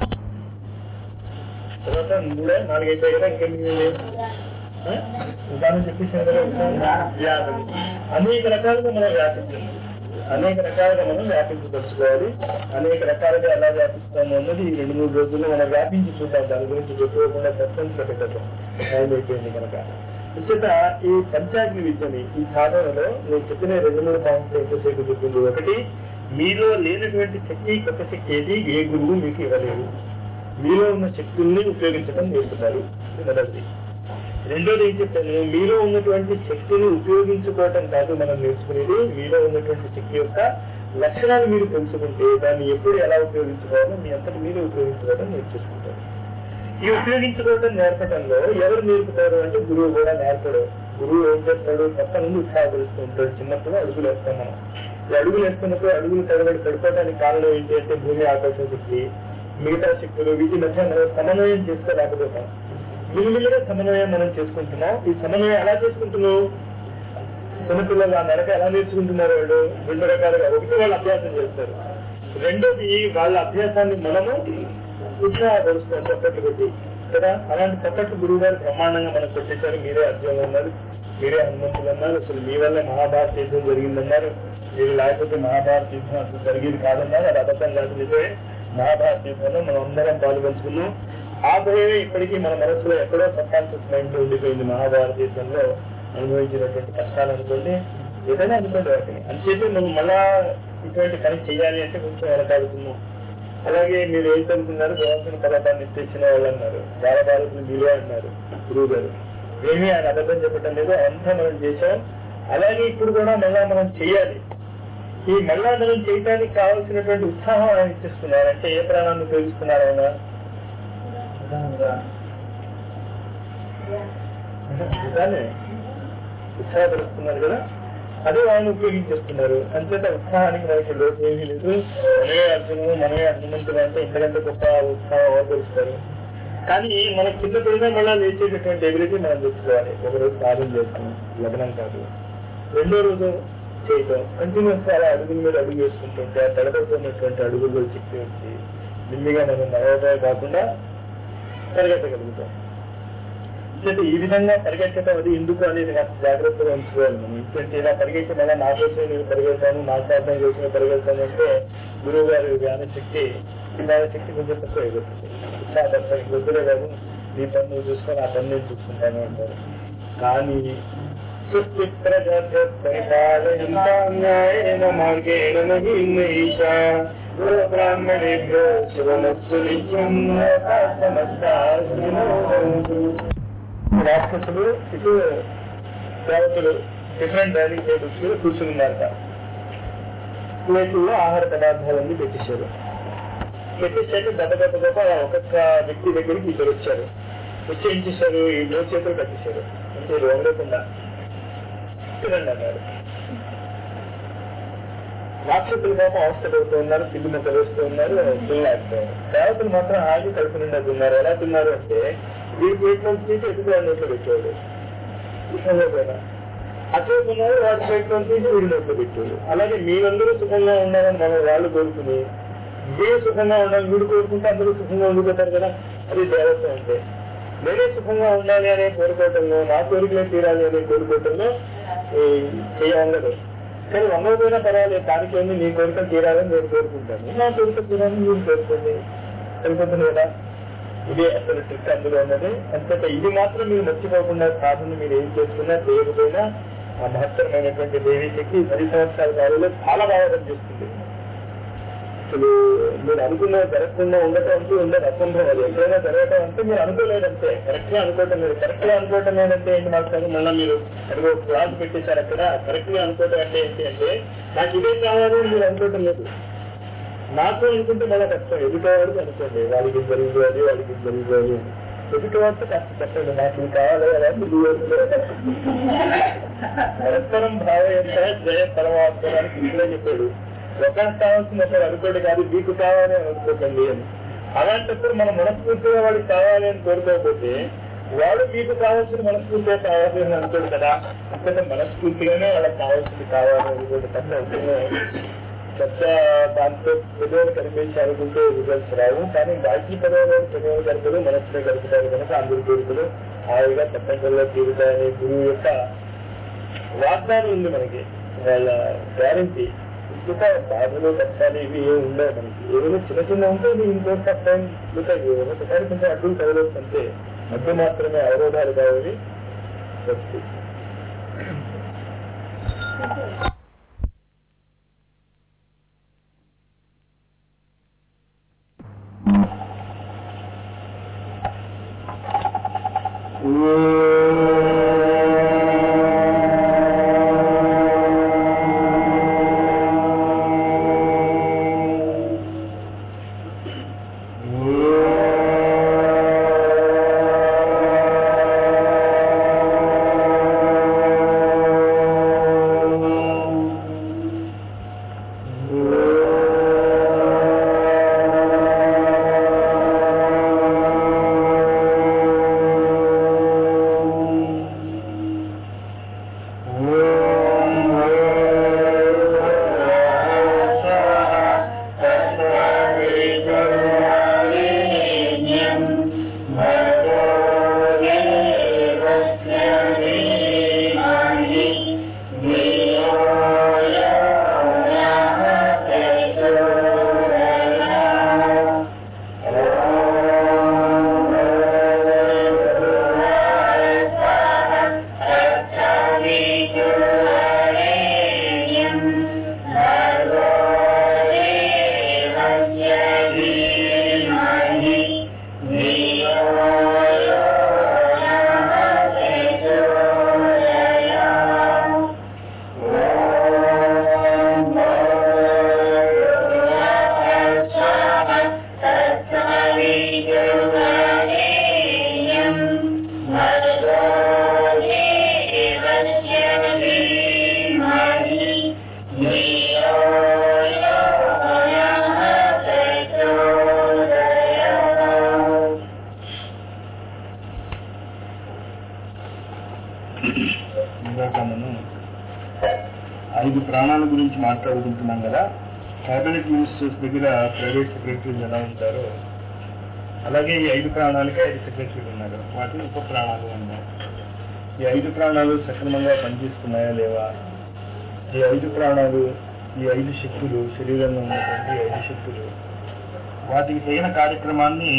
తర్వాత 4 అయిపోయి కదా, ఇంకేమి ఉదాహరణ చెప్పేసాను కదా. వ్యాధం అనేక రకాలుగా మనం వ్యాపించదలుచుకోవాలి. అనేక రకాలుగా ఎలా వ్యాపిస్తాము అన్నది ఈ 2-3 రోజుల్లో మనం వ్యాపించి చూద్దాం. దాని గురించి చెప్పుకోకుండా ప్రశంస పెట్టడం టైం అయిపోయింది కనుక. నిశ్చిత ఈ పంచాగ్ని విద్యని ఈ సాధనలో నేను చెప్పిన 2-3 పాయింట్లు ఎంతసేపు చెప్పింది. ఒకటి, మీలో లేనటువంటి శక్తి, కొత్త శక్తి ఏది ఏ గురువు మీకు ఇవ్వలేదు. మీలో ఉన్న శక్తుల్ని ఉపయోగించడం నేర్పుతారు, మొదటిది. రెండోది ఏం చెప్పాను, మీలో ఉన్నటువంటి శక్తిని ఉపయోగించుకోవటం కాదు మనం నేర్చుకునేది. మీలో ఉన్నటువంటి శక్తి యొక్క లక్షణాలు మీరు తెలుసుకుంటే దాన్ని ఎప్పుడు ఎలా ఉపయోగించుకోవాలో మీ అంతటి మీరు ఉపయోగించుకోవడం నేర్చుకుంటారు. ఈ ఉపయోగించుకోవడం నేర్పడంలో ఎవరు నేర్పుతారు అంటే గురువు కూడా నేర్పడు. గురువు ఏం చేస్తాడు, పక్క నుండి ఉత్సాహపరుస్తూ ఉంటాడు. చిన్నప్పుడు అడుగులు వేస్తాం మనం. ఈ అడుగులు వేస్తున్నప్పుడు అడుగులు పడిపోవడానికి కారణం ఏంటి అంటే భూమి ఆకర్షణ శక్తి, మిగతా శక్తులు, వీటి మధ్య మనం సమన్వయం చేసుకోలేకపోతాం. మిల్లిమిల్లిగా సమన్వయం మనం చేసుకుంటున్నాం. ఈ సమన్వయం ఎలా చేసుకుంటున్నాం? చిన్నపిల్లలు ఆ నడక ఎలా నేర్చుకుంటున్నారు? వాళ్ళు 2 రకాలుగా. ఒకటి, వాళ్ళు అభ్యాసం చేస్తారు. రెండోది, వాళ్ళ అభ్యాసాన్ని మనము ఉత్సాహపరుస్తాం చప్పట్లు కొట్టి కదా. అలాంటి చప్పట్లు గురువు గారు బ్రహ్మాండంగా మనకు కొట్టేశారు. మీరే అర్జునులు అన్నారు, మీరే హనుమంతులు అన్నారు, అసలు మీ వల్లే మహాభారత యుద్ధం జరిగిందన్నారు. మీరు లేకపోతే మహాభారత యుద్ధం అసలు జరిగేది కాదన్నారు. అది అబద్ధం కాదు, నిజమే. మహాభారత యుద్ధంలో మనం అందరం పాల్గొంచుకున్నాం. ఆ భయమే ఇప్పటికీ మన మనసులో ఎక్కడో సబ్కాన్షియస్ మైండ్ లో ఉండిపోయింది. మహాభారత యుద్ధంలో అనుభవించినటువంటి కష్టాలు అనుకోండి, ఏదైనా అనుకోండి వాటిని. అంచేతే మనం మళ్ళా ఇటువంటి పని చేయాలి అంటే కొంచెం వెనకాడుతున్నాం. అలాగే మీరు ఏం చదువుతున్నారు, గోవర్ధన పర్వతాన్ని తెచ్చిన వాళ్ళు అన్నారు, బాలబాలకులు మీరే అన్నారు గురువు గారు. ఏమీ ఆయన అబద్ధం చెప్పడం లేదు, అంతా మనం చేశాం. అలాగే ఇప్పుడు కూడా మళ్ళా మనం చేయాలి. ఈ మళ్ళా మనం చేయడానికి కావాల్సినటువంటి ఉత్సాహం ఆయన ఇచ్చిస్తున్నారు. అంటే ఏ ప్రాణాన్ని ఉపయోగిస్తున్నారు ఆయన? ఉత్సాహపరుస్తున్నారు కదా, అదే ఆయన ఉపయోగించేస్తున్నారు. అంచేత ఉత్సాహానికి మనకి లోటు ఏమీ లేదు. మనమే అర్జునుడు, మనమే హనుమంతుడు అంటే ఇంతకంటే గొప్ప ఉత్సాహం అవతరిస్తారు. కానీ మన కింద పడినా మళ్ళా లేచేటటువంటి ఎబిలిటీ మనం తెచ్చుకోవాలి. ఒకరోజు సాధన చేస్తాం, లగ్నం కాదు. రెండో రోజు చేయటం, కంటిన్యూస్ గా అలా అడుగుల మీద అడుగు వేసుకుంటుంటే ఆ తడబడుతున్నటువంటి అడుగుల్లో చిక్కి వచ్చి నిమ్మిగా మనం నవోదయ కాకుండా పరిగెత్తగలుగుతాం. ఈ విధంగా పరిగెత్తడం అది ఎందుకు అనేది నాకు జాగ్రత్తగా ఉంచుకోవాలి మనం. ఎందుకంటే ఇలా పరిగెత్తి మళ్ళీ నా కోసం నేను పరిగెత్తాను, నా సాధన కోసం పరిగెత్తాను అంటే గురువు గారి జ్ఞానశక్తి కొంచెం తక్కువ అయిపోతుంది. ఉత్సాహపడతానికి వద్దులే కాదు, నీ పని నువ్వు చూసుకొని ఆ పని నేను చూసుకుంటాను అంటారు. కానీ బ్రాహ్మణేభ్యో శివమస్తు నిత్యం రాక్షసులు ఇటు దేవతలు డిఫరెంట్ డైనింగ్ టేబుల్స్ మీద కూర్చున్నారట. ప్లేట్లో ఆహార పదార్థాలన్నీ పెట్టేశారు. పెట్టేశాక గొప్ప ఒక్కొక్క వ్యక్తి దగ్గరికి ఇద్దరు వచ్చారు. వచ్చి ఏం చేశారు, ఈ 2 చేతులు కట్టేశారు. అంటే వండకుండా తినండి అన్నారు. రాక్షసులు పాపం అవస్థ పడుతూ ఉన్నారు, పిల్లి మొక్క వేస్తూ ఉన్నారు, తినలేకపోయారు. దేవతలు మాత్రం ఆగి కడుపు నిండా తిన్నారు. ఎలా తిన్నారు అంటే వీడి ప్లేట్లో తీసి ఎదుగు నోట్లో పెట్టేవాడు, అటువైపు ఉన్నారు, వాటి ప్లేట్లో తీసి వీడి నోట్లో పెట్టేవాడు. అలాగే మీరందరూ సుఖంగా ఉండాలని మనం వాళ్ళు కోరుకుని ఏ సుఖంగా ఉండాలి వీడు కోరుకుంటే అందరూ సుఖంగా ఉండిపోతారు కదా. అది దేవత్వం అంటే నేనే సుఖంగా ఉండాలి అనే కోరుకోవటంలో, నా కోరికలే తీరాలి అనే కోరుకోవటంలో చేయగలదు. కానీ వంగకపోయినా పర్వాలేదు, దానికి ఏంది నీ కోరిక తీరాలని నేను కోరుకుంటాను, నా కోరిక తీరాలని మీరు కోరుకోండి, సరిపోతుంది కదా. ఇదే అసలు ట్రిక్ అందులో ఉన్నది. అంతేత ఇది మాత్రం మీరు మర్చిపోకుండా సాధన మీరు ఏం చేస్తున్నా చేయకపోయినా ఆ మహత్తరమైనటువంటి దేవీ శక్తి 10 సంవత్సరాల కాలంలో చాలా బాగా పనిచేస్తుంది. అసలు మీరు అనుకున్న జరగకుండా ఉండటం అంటూ ఉండదు, అసంభవం. అది ఎక్కడైనా జరగటం అంటే మీరు అనుకోలేదంటే, కరెక్ట్ గా అనుకోవటం లేదు. కరెక్ట్ గా అనుకోవటం లేదంటే ఏంటి మాట్లాడు, మళ్ళీ మీరు అదిగో క్లాస్ పెట్టేశారు అక్కడ. కరెక్ట్ గా అనుకోవటం అంటే ఏంటి అంటే, నాకు ఇదే కావాలి అని మీరు అనుకోవటం లేదు. నాకు అనుకుంటే మళ్ళీ కష్టం. ఎదుటివాడికి అనుకోండి, వాడికి జరుగుతుంది, వాడికి జరుగుతుంది. ఎదుటివాడితో కాస్త చెప్పండి, నాకు ఇది కావాలి కదా. పరస్పరం భావయంత జయ పరమాత్మ అని కృష్ణుడే చెప్పాడు. ఒకరికి కావాల్సిన ఒకరు అనుకోండి, కాదు మీకు కావాలి అని అనుకోకండి అని. అలాంటప్పుడు మనం మనస్ఫూర్తిగా వాడికి కావాలి అని కోరుకోకపోతే వాడు మీకు కావాల్సిన మనస్ఫూర్తిగా కావాలి అని అనుకోడు కదా. అంటే మనస్ఫూర్తిగానే వాళ్ళకి కావాల్సింది కావాలి అనుకోండి తప్ప పెద్ద దాంతో పెద్దవాళ్ళు కనిపించి అనుకుంటే రిజల్ట్స్ రావు. కానీ బాకీ పెద్దవాళ్ళు గడుపులు మనసులో గడుపుతారు కనుక అందరి కోరికలు హాయిగా ప్రపంచంలో తీరుతాయని గురువు యొక్క వాగ్దానం ఉంది మనకి, వాళ్ళ గ్యారంటీ. ఇంకా బాధలు కష్టాలు ఇవి ఏమి ఉండవు మనకి. ఏదైనా చిన్న చిన్న ఉంటే ఇంకోటి టైం ఉంటాయి. ఒకసారి కొంచెం అడ్డులు కదలవచ్చు అంతే, అడ్డు మాత్రమే, అవరోధాలు కావాలి. ప్రాణాల గురించి మాట్లాడుకుంటున్నాం కదా. క్యాబినెట్ మినిస్టర్స్ దగ్గర ప్రైవేట్ సెక్రటరీలు ఎలా ఉంటారో అలాగే ఈ 5 ప్రాణాలకి 5 సెక్రటరీలు ఉన్నారు. వాటిని ఉప ప్రాణాలు అన్నారు. ఈ 5 ప్రాణాలు సక్రమంగా పనిచేస్తున్నాయా లేవా, ఈ 5 ప్రాణాలు, ఈ 5 శక్తులు, శరీరంలో ఉన్నటువంటి 5 శక్తులు, వాటికి తగిన కార్యక్రమాన్ని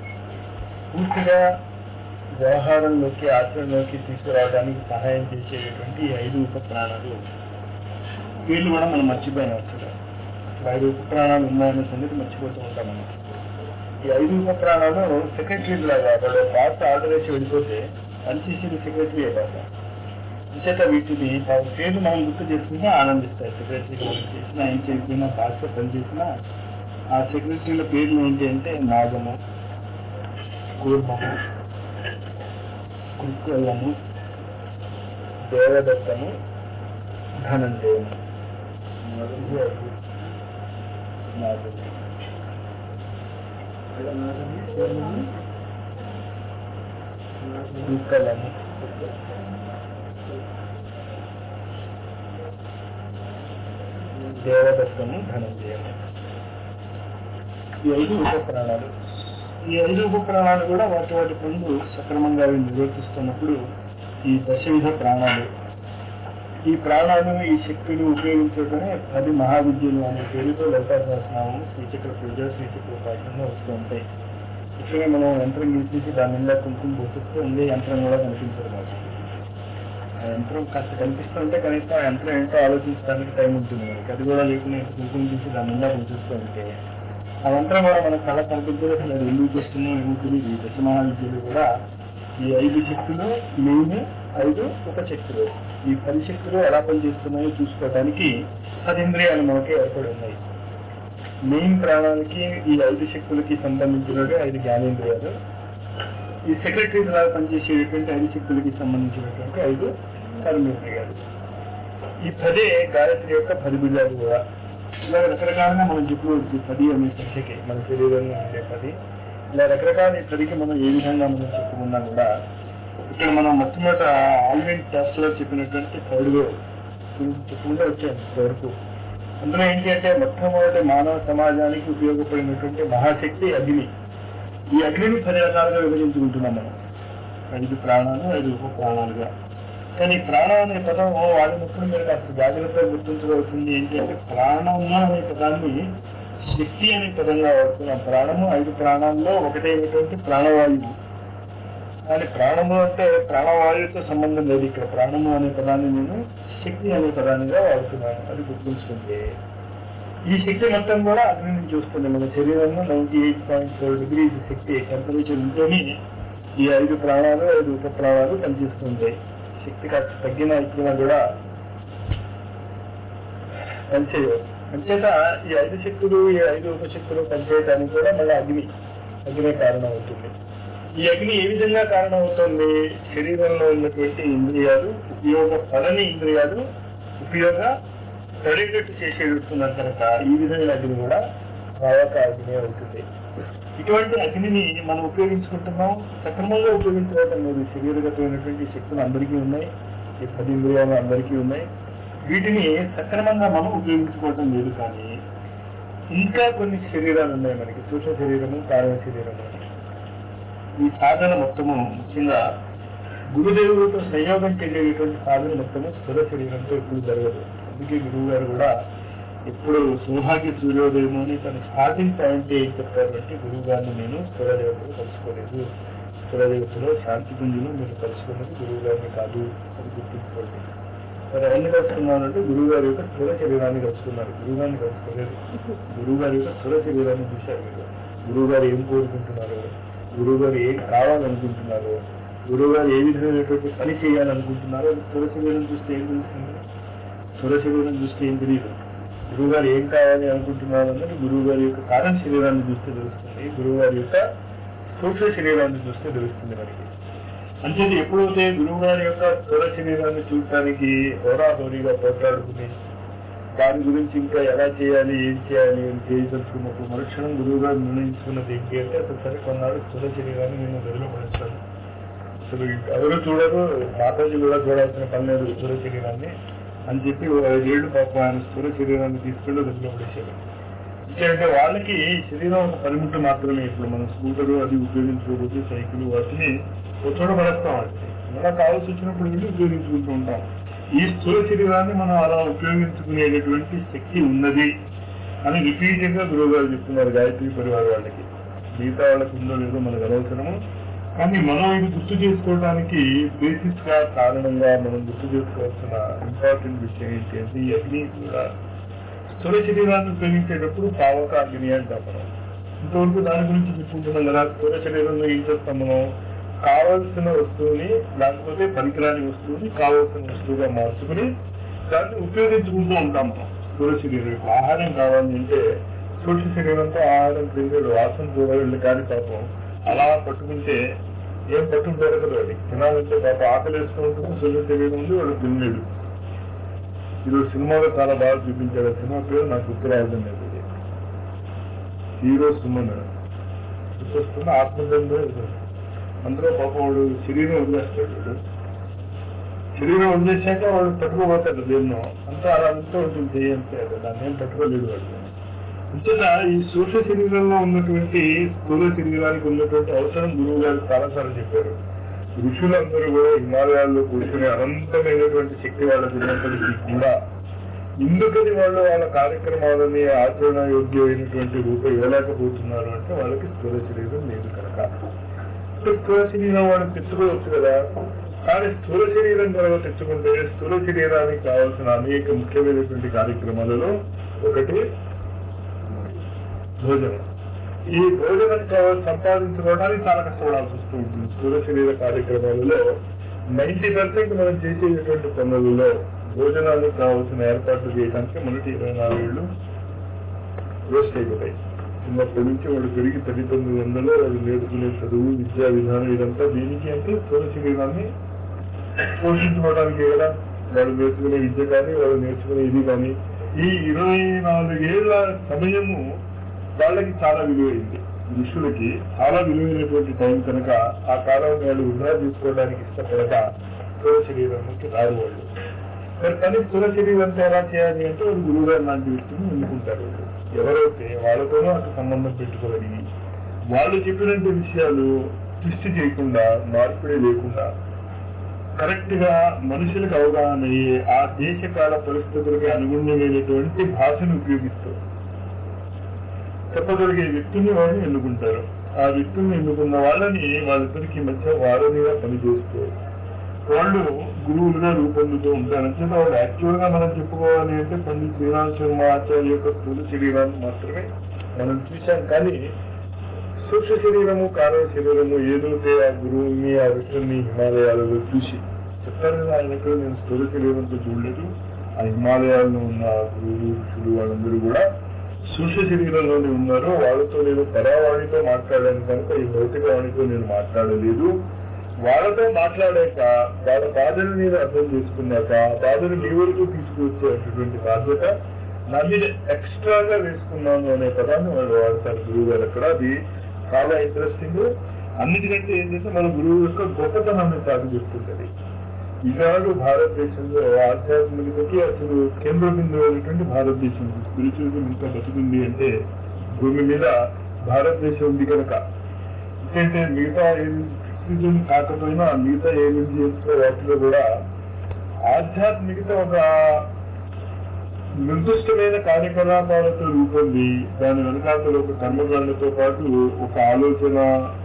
పూర్తిగా వ్యవహారంలోకి, ఆచరణలోకి తీసుకురావడానికి సహాయం చేసేటటువంటి 5 ఉప ప్రాణాలు వీళ్ళు కూడా మనం మర్చిపోయినాం. అసలు 5 ఉప ప్రాణాలు ఉన్నాయనే సంగతి మర్చిపోతూ ఉంటాం మనం. ఈ 5 ఉప ప్రాణాలు సెక్రటరీ లాగా, వాళ్ళు పాత ఆర్డర్ వేసి వెళ్ళిపోతే పనిచేసేది సెక్రటరీ కదా. విశేష వీటిని పేర్లు మనం గుర్తు చేసుకుంటే ఆనందిస్తాయి. సెక్రటరీ చేసినా, ఏం చేయకపోయినా, బాగా పనిచేసినా ఆ సెక్రటరీల పేర్లు ఏంటి అంటే నాగము, కూర్మము, కుక్కలము, దేవదత్తము, ధనంజయము. కుక్కలము, దేవదత్తము, ధనంజయము. ఈ 5 ఉప ప్రాణాలు. ఈ 5 ఉప ప్రాణాలు కూడా వాటి పనులు సక్రమంగా నిర్వర్తిస్తున్నప్పుడు ఈ దశవిధ ప్రాణాలు, ఈ ప్రాణాలను, ఈ శక్తులు ఉపయోగించడమే 10 మహావిద్యలు అనే పేరుతో లలితా సహస్రనామం, శ్రీచక్ర పూజ, శ్రీచక్ర ఉపాసన వస్తూ ఉంటాయి. ఇక్కడే మనం యంత్రం గీసేసి దాని మీద కుంకుమ పోసిస్తే ఉండే యంత్రం కూడా కనిపించదు. మాకు ఆ యంత్రం కాస్త కనిపిస్తుంటే కనీసం ఆ యంత్రం ఏంటో ఆలోచించడానికి టైం ఉంటుంది మనకి. అది కూడా లేకుండా కుంకుమ తీసి దాని నిండా పనిచేస్తూ ఉంటే ఆ యంత్రం కూడా మనకు కళ కనిపించదు. అసలు అది ఎందుకు చేస్తున్నాం ఏముంటుంది. ఈ దశమహావిద్యలు కూడా ఈ 5 శక్తులు మెయిన్, 5 ఉపశక్తులు, ఈ 10 శక్తులు ఎలా పనిచేస్తున్నాయో చూసుకోవడానికి 10 ఇంద్రియాలు మనకి ఏర్పడి ఉన్నాయి. మెయిన్ ప్రాణాలకి ఈ 5 శక్తులకి సంబంధించినవి 5 జ్ఞానేంద్రియాలు, ఈ సెక్రటరీస్ లాగా పనిచేసేటువంటి 5 శక్తులకి సంబంధించినటువంటి 5 కర్మేంద్రియాలు. ఈ 10 గాయత్రి యొక్క 10 బిళ్ళాలు కూడా. ఇలా రకరకాలుగా మనం చెప్పుకోవచ్చు 10 అనే సంఖ్యకి, మన శరీరంలో ఉండే 10. ఇలా రకరకాల 10కి మనం ఏ విధంగా మనం చెప్పుకున్నా కూడా ఇక్కడ మనం మొట్టమొదట ఆల్రెడీ టెస్ట్ లో చెప్పినటువంటి 3rd వేవ్ చెప్పుకుంటూ వచ్చాము వరకు. అందులో ఏంటి అంటే మొట్టమొదటి మానవ సమాజానికి ఉపయోగపడినటువంటి మహాశక్తి అగ్ని. ఈ అగ్నిని 10 రకాలుగా విభజించుకుంటున్నాం మనం. 5 ప్రాణాలు, 5 ఉప ప్రాణాలుగా. కానీ ప్రాణం అనే పదం వాడినప్పుడు మీరు అసలు జాగ్రత్తగా గుర్తించవలసింది ఏంటి అంటే ప్రాణము అనే పదాన్ని శక్తి అనే పదంగా వాడుతున్నాం. ప్రాణము 5 ప్రాణాల్లో ఒకటైనటువంటి ప్రాణవాయువు. కానీ ప్రాణము అంటే ప్రాణవాయువుతో సంబంధం లేదు. ఇక్కడ ప్రాణము అనే పదాన్ని నేను శక్తి అనే పదానిగా వాడుతున్నాను. అది గుర్తుంచుకుంటే ఈ శక్తి మొత్తం కూడా అగ్ని నుంచి వస్తుంది. మన శరీరంలో 98.4 degrees శక్తి టెంపరేచర్ ఉంటేనే ఈ 5 ప్రాణాలు, 5 ఉప ప్రాణాలు పనిచేస్తుంటాయి. శక్తి కాస్త తగ్గినా ఎక్కినా కూడా పనిచేయవు. అంచేత ఈ 5 శక్తులు, ఈ 5 ఉపశక్తులు పనిచేయడానికి కూడా మళ్ళీ అగ్ని కారణం అవుతుంది. ఈ అగ్ని ఏ విధంగా కారణం అవుతుంది? శరీరంలో ఉన్నటువంటి ఇంద్రియాలు ఉపయోగపడని ఇంద్రియాలు ఉపయోగపడేటట్టు చేసేస్తున్నారు కనుక ఈ విధమైన అగ్ని కూడా భావక అగ్ని అవుతుంది. ఇటువంటి అగ్నిని మనం ఉపయోగించుకుంటున్నాం, సక్రమంగా ఉపయోగించుకోవటం లేదు. శరీరగతమైనటువంటి శక్తులు అందరికీ ఉన్నాయి, ఈ 10 ఇంద్రియాలు అందరికీ ఉన్నాయి. వీటిని సక్రమంగా మనం ఉపయోగించుకోవటం లేదు. కానీ ఇంకా కొన్ని శరీరాలు ఉన్నాయి మనకి, సూక్ష్మ శరీరము, కారణ శరీరము. ఈ సాధన మొత్తము ముఖ్యంగా గురుదేవులతో సంయోగం చెందేటువంటి సాధన మొత్తము స్థూల శరీరంతో ఎప్పుడు జరగదు. అందుకే గురువు గారు కూడా ఇప్పుడు సౌభాగ్య సూర్యోదయము అని తన స్టార్టింగ్ పాయింట్ ఏం చెప్పారంటే, గురువు గారిని నేను స్థూల దేవతలు కలుసుకోలేదు, స్థూల దేవతలో శాంతి పుంజును మీరు కలుసుకున్నది గురువు గారిని కాదు అని గుర్తుంచుకోండి. మరి ఎవరిని కలుసుకున్నారంటే గురువు గారి యొక్క స్థూల శరీరాన్ని కలుసుకున్నారు, గురువు గారిని కలుసుకోలేదు. గురువు గారి యొక్క స్థూల శరీరాన్ని చూశారు మీరు. గురువు గారు ఏం కోరుకుంటున్నారు, గురువు గారు ఏం కావాలనుకుంటున్నారు, గురువు గారు ఏ విధమైనటువంటి పని చేయాలనుకుంటున్నారో స్థూల శరీరం చూస్తే ఏం తెలుస్తుంది? స్థూల శరీరం చూస్తే ఏం తెలియదు. గురువు గారు ఏం కావాలి అనుకుంటున్నారు అన్నది గురువు గారి యొక్క కారణ శరీరాన్ని చూస్తే తెలుస్తుంది, గురువు గారి యొక్క సూక్ష్మ శరీరాన్ని చూస్తే తెలుస్తుంది మనకి. అంటే ఎప్పుడైతే గురువు గారి యొక్క స్థూల శరీరాన్ని చూడటానికి హోరాహోరీగా పోట్లాడుకుని దాని గురించి ఇంకా ఎలా చేయాలి, ఏం చేయాలి అని చేయదలుచుకున్నప్పుడు మరుక్షణం గురువు గారు నిర్ణయించుకున్నది ఏంటి అంటే అసలు సరే కొన్నాడు స్థూల శరీరాన్ని నేను వదిలిపడేస్తాను, అసలు ఎవరు చూడరు, మాతాజీ కూడా చూడాల్సిన పని లేదు స్థూల శరీరాన్ని అని చెప్పి 5 ఏళ్ళు పాపం ఆయన స్థూల శరీరాన్ని తీసుకెళ్ళి వదిలిపడేశారు. అంటే వాళ్ళకి శరీరం ఒక పనిముట్టు మాత్రమే. ఇప్పుడు మనం స్కూటరు అది ఉపయోగించుకోకపోతే సైకిల్ వాటిని చోట పడేస్తాం. అంటే మనకు కావాల్సి వచ్చినప్పుడు వెళ్ళి ఉపయోగించుకుంటూ ఉంటాం. ఈ స్థూల శరీరాన్ని మనం అలా ఉపయోగించుకునేటటువంటి శక్తి ఉన్నది అని రిపీటెడ్ గా గురువు గారు చెప్తున్నారు గాయత్రి పరివార వాళ్ళకి. మిగతా వాళ్ళకి ఉందో లేదో మనకు అనవసరము. కానీ మనం ఇది గుర్తు చేసుకోవడానికి బేసిస్ గా కారణంగా మనం గుర్తు చేసుకోవాల్సిన ఇంపార్టెంట్ విషయం ఏంటి అంటే ఈ అగ్ని కూడా స్థూల శరీరాన్ని ఉపయోగించేటప్పుడు పావక అగ్ని అంటాం మనం. ఇంతవరకు దాని గురించి చెప్పుకుంటున్నాం కదా. స్థూల శరీరంలో ఏం చేస్తాం మనం? కావలసిన వస్తువుని లేకపోతే పనికిరాని వస్తువుని కావలసిన వస్తువుగా మార్చుకుని దాన్ని ఉపయోగించుకుంటూ ఉంటాం మనం. స్థూల శరీరం ఆహారం కావాలి అంటే సూక్ష్మ శరీరంతో ఆహారం తిరిగాడు వాసన చూడాలి కానీ పాపం అలా పట్టుకుంటే ఏం పట్టుకు దొరకదు. అది తినాలంటే పాప ఆకలి వేస్తూ ఉంటుంది, స్థూల శరీరం ఉంది, వాడు తినలేడు. ఈరోజు సినిమాలో చాలా బాగా చూపించాడు. ఆ సినిమా పేరు నాకు గుర్తు రావడం లేదు. హీరో సుమన్ గుర్తొస్తున్న ఆత్మబంధం. అందులో పాప వాడు శరీరం వదిలేస్తాడు. శరీరం వదిలేశాక వాడు పట్టుకోబోతాడు దేన్నో, అంతా అలా అంతా ఉంటుంది అంతే. దాన్ని ఏం పట్టుకోలేడు వాడు. అంతేత ఈ సూక్ష్మ శరీరంలో ఉన్నటువంటి స్థూల శరీరానికి ఉన్నటువంటి అవసరం గురువు గారు చాలాసార్లు చెప్పారు. ఋషులందరూ కూడా హిమాలయాల్లో కూర్చుని అనంతమైనటువంటి శక్తి వాళ్ళకు ఉన్నప్పటికీ కూడా ఎందుకని వాళ్ళు వాళ్ళ కార్యక్రమాలని ఆచరణ యోగ్యమైనటువంటి రూపం ఇవ్వలేకపోతున్నారు అంటే వాళ్ళకి స్థూల శరీరం లేదు కనుక. స్థూల శరీరం వాళ్ళు తెచ్చుకోవచ్చు కదా. కానీ స్థూల శరీరం కనుక తెచ్చుకుంటే స్థూల శరీరానికి కావాల్సిన అనేక ముఖ్యమైనటువంటి కార్యక్రమాలలో ఒకటి భోజనం. ఈ భోజనం సంపాదించుకోవడానికి చాలా కష్టపడాల్సి వస్తూ ఉంటుంది. స్థూల శరీర కార్యక్రమాలలో 90% మనం చేసేటటువంటి పనులలో భోజనానికి కావాల్సిన ఏర్పాట్లు చేయడానికి మొదటి 24 ఏళ్ళు వేస్ట్ అయిపోతాయి. చిన్నప్పటి నుంచి వాడు పెరిగి 1900 వాడు నేర్చుకునే చదువు, విద్యా విధానం ఇదంతా దేనికి అంటే స్థూల శరీరాన్ని పోషించుకోవడానికి కదా. వాడు నేర్చుకునే విద్య కానీ వాడు నేర్చుకునే ఇది కానీ ఈ 24 ఏళ్ల సమయము వాళ్ళకి చాలా విలువైంది. ఋషులకి చాలా విలువైనటువంటి టైం కనుక ఆ కాలం వాళ్ళు వృధా తీసుకోవడానికి ఇష్టపడక స్థూల శరీరానికి రారు వాళ్ళు. కానీ స్థూల శరీరంతో ఎలా చేయాలి అంటే వాళ్ళు గురువు గారు లాంటి వ్యక్తిని ఎన్నుకుంటారు. ఎవరైతే వాళ్ళతోనూ అటు సంబంధం పెట్టుకోగలిగి వాళ్ళు చెప్పినటువంటి విషయాలు సృష్టి చేయకుండా, మార్పిడి లేకుండా కరెక్ట్ గా మనుషులకు అవగాహన అయ్యే ఆ దేశకాల పరిస్థితులకి అనుగుణమైనటువంటి భాషను ఉపయోగిస్తూ చెప్పగలిగే వ్యక్తిని వాళ్ళు ఎన్నుకుంటారు. ఆ వ్యక్తిని ఎన్నుకున్న వాళ్ళని వాళ్ళిద్దరికి మధ్య వారధిగా పనిచేస్తూ వాళ్ళు గురువులుగా రూపొందుతూ ఉంటారు. అంటే వాళ్ళు యాక్చువల్ గా మనం చెప్పుకోవాలి అంటే పండిత్ శ్రీరామ్ శర్మ ఆచార్య యొక్క స్థూల శరీరాన్ని మాత్రమే మనం చూశాం. కానీ సూక్ష్మ శరీరము, కారణ శరీరము ఏదైతే ఆ గురువుని ఆ వ్యక్తుల్ని హిమాలయాలలో చూసి చెప్తారు కదా, ఆయన ఎక్కడ నేను స్థూల శరీరంతో చూడలేదు. ఆ హిమాలయాల్లో ఉన్న గురువులు, ఋషులు వాళ్ళందరూ కూడా సూక్ష్మ శరీరంలోనే ఉన్నారు. వాళ్ళతో నేను పరావాణితో మాట్లాడాను కనుక ఈ భౌతికవాణితో నేను మాట్లాడలేదు. వాళ్ళతో మాట్లాడాక వాళ్ళ బాధను నేను అర్థం చేసుకున్నాక ఆ బాధను మీ వరకు తీసుకువచ్చేటటువంటి బాధ్యత నా మీద ఎక్స్ట్రాగా వేసుకున్నాను అనే పదాన్ని వాళ్ళు వాడతారు గురువు గారు అక్కడ. అది చాలా ఇంట్రెస్టింగ్. అన్నిటికంటే ఏంటంటే మన గురువు యొక్క గొప్పతనాన్ని చాటు చెప్తుంటది. ఈనాడు భారతదేశంలో ఆధ్యాత్మికతకి అసలు కేంద్ర బిందువు అయినటువంటి భారతదేశం స్పిరిచువల్ ఇంకా బతుకుంది అంటే భూమి మీద భారతదేశం ఉంది కనుక. ఎందుకంటే మిగతా క్రిస్టిజం కాకపోయినా మిగతా ఏ రిలీజియన్స్ వాటిలో కూడా ఆధ్యాత్మికత ఒక నిర్దిష్టమైన కార్యకలాపాలతో రూపొంది దాని వెనకాతలో ఒక కర్మకాండతో పాటు ఒక ఆలోచన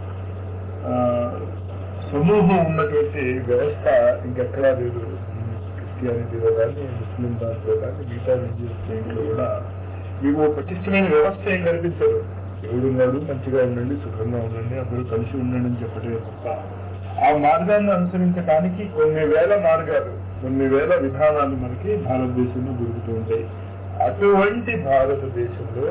సమూహం ఉన్నటువంటి వ్యవస్థ ఇంకెక్కడా లేదు. క్రిస్టియానిటీలో కానీ, ముస్లిం దాంట్లో కానీ, మిగతా రిలీజియస్ దేంట్లో కూడా మీకు పటిష్టమైన వ్యవస్థ ఏం కనిపించదు. ఎవడున్నాడు, మంచిగా ఉండండి, సుఖంగా ఉండండి, అందరూ కలిసి ఉండండి అని చెప్పటమే తప్ప ఆ మార్గాన్ని అనుసరించడానికి కొన్ని వేల మార్గాలు, కొన్ని వేల విధానాలు మనకి భారతదేశంలో దొరుకుతూ ఉంటాయి. అటువంటి భారతదేశంలో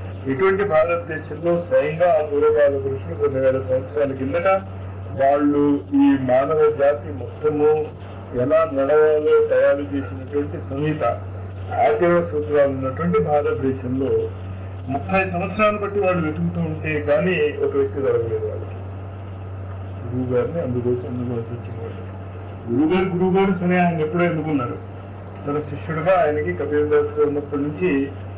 స్వయంగా ఆ పూర్వకాల పురుషులు కొన్ని వేల సంవత్సరాల కిందట వాళ్ళు ఈ మానవ జాతి మొత్తము ఎలా నడవాలో తయారు చేసినటువంటి సంహిత, ఆచరణ సూత్రాలు ఉన్నటువంటి భారతదేశంలో 30 సంవత్సరాలు బట్టి వాళ్ళు వెతుకుతూ ఉంటే కానీ ఒక వ్యక్తి దొరకలేదు వాళ్ళకి. గురువు గారిని అందుకోసం అందుకోవాల్సి వచ్చిన వాళ్ళు గురువు గారు సరే ఆయన ఎప్పుడో ఎన్నుకున్నారు. తన శిష్యుడుగా ఆయనకి కబీర్ దాస్ ఉన్నప్పటి నుంచి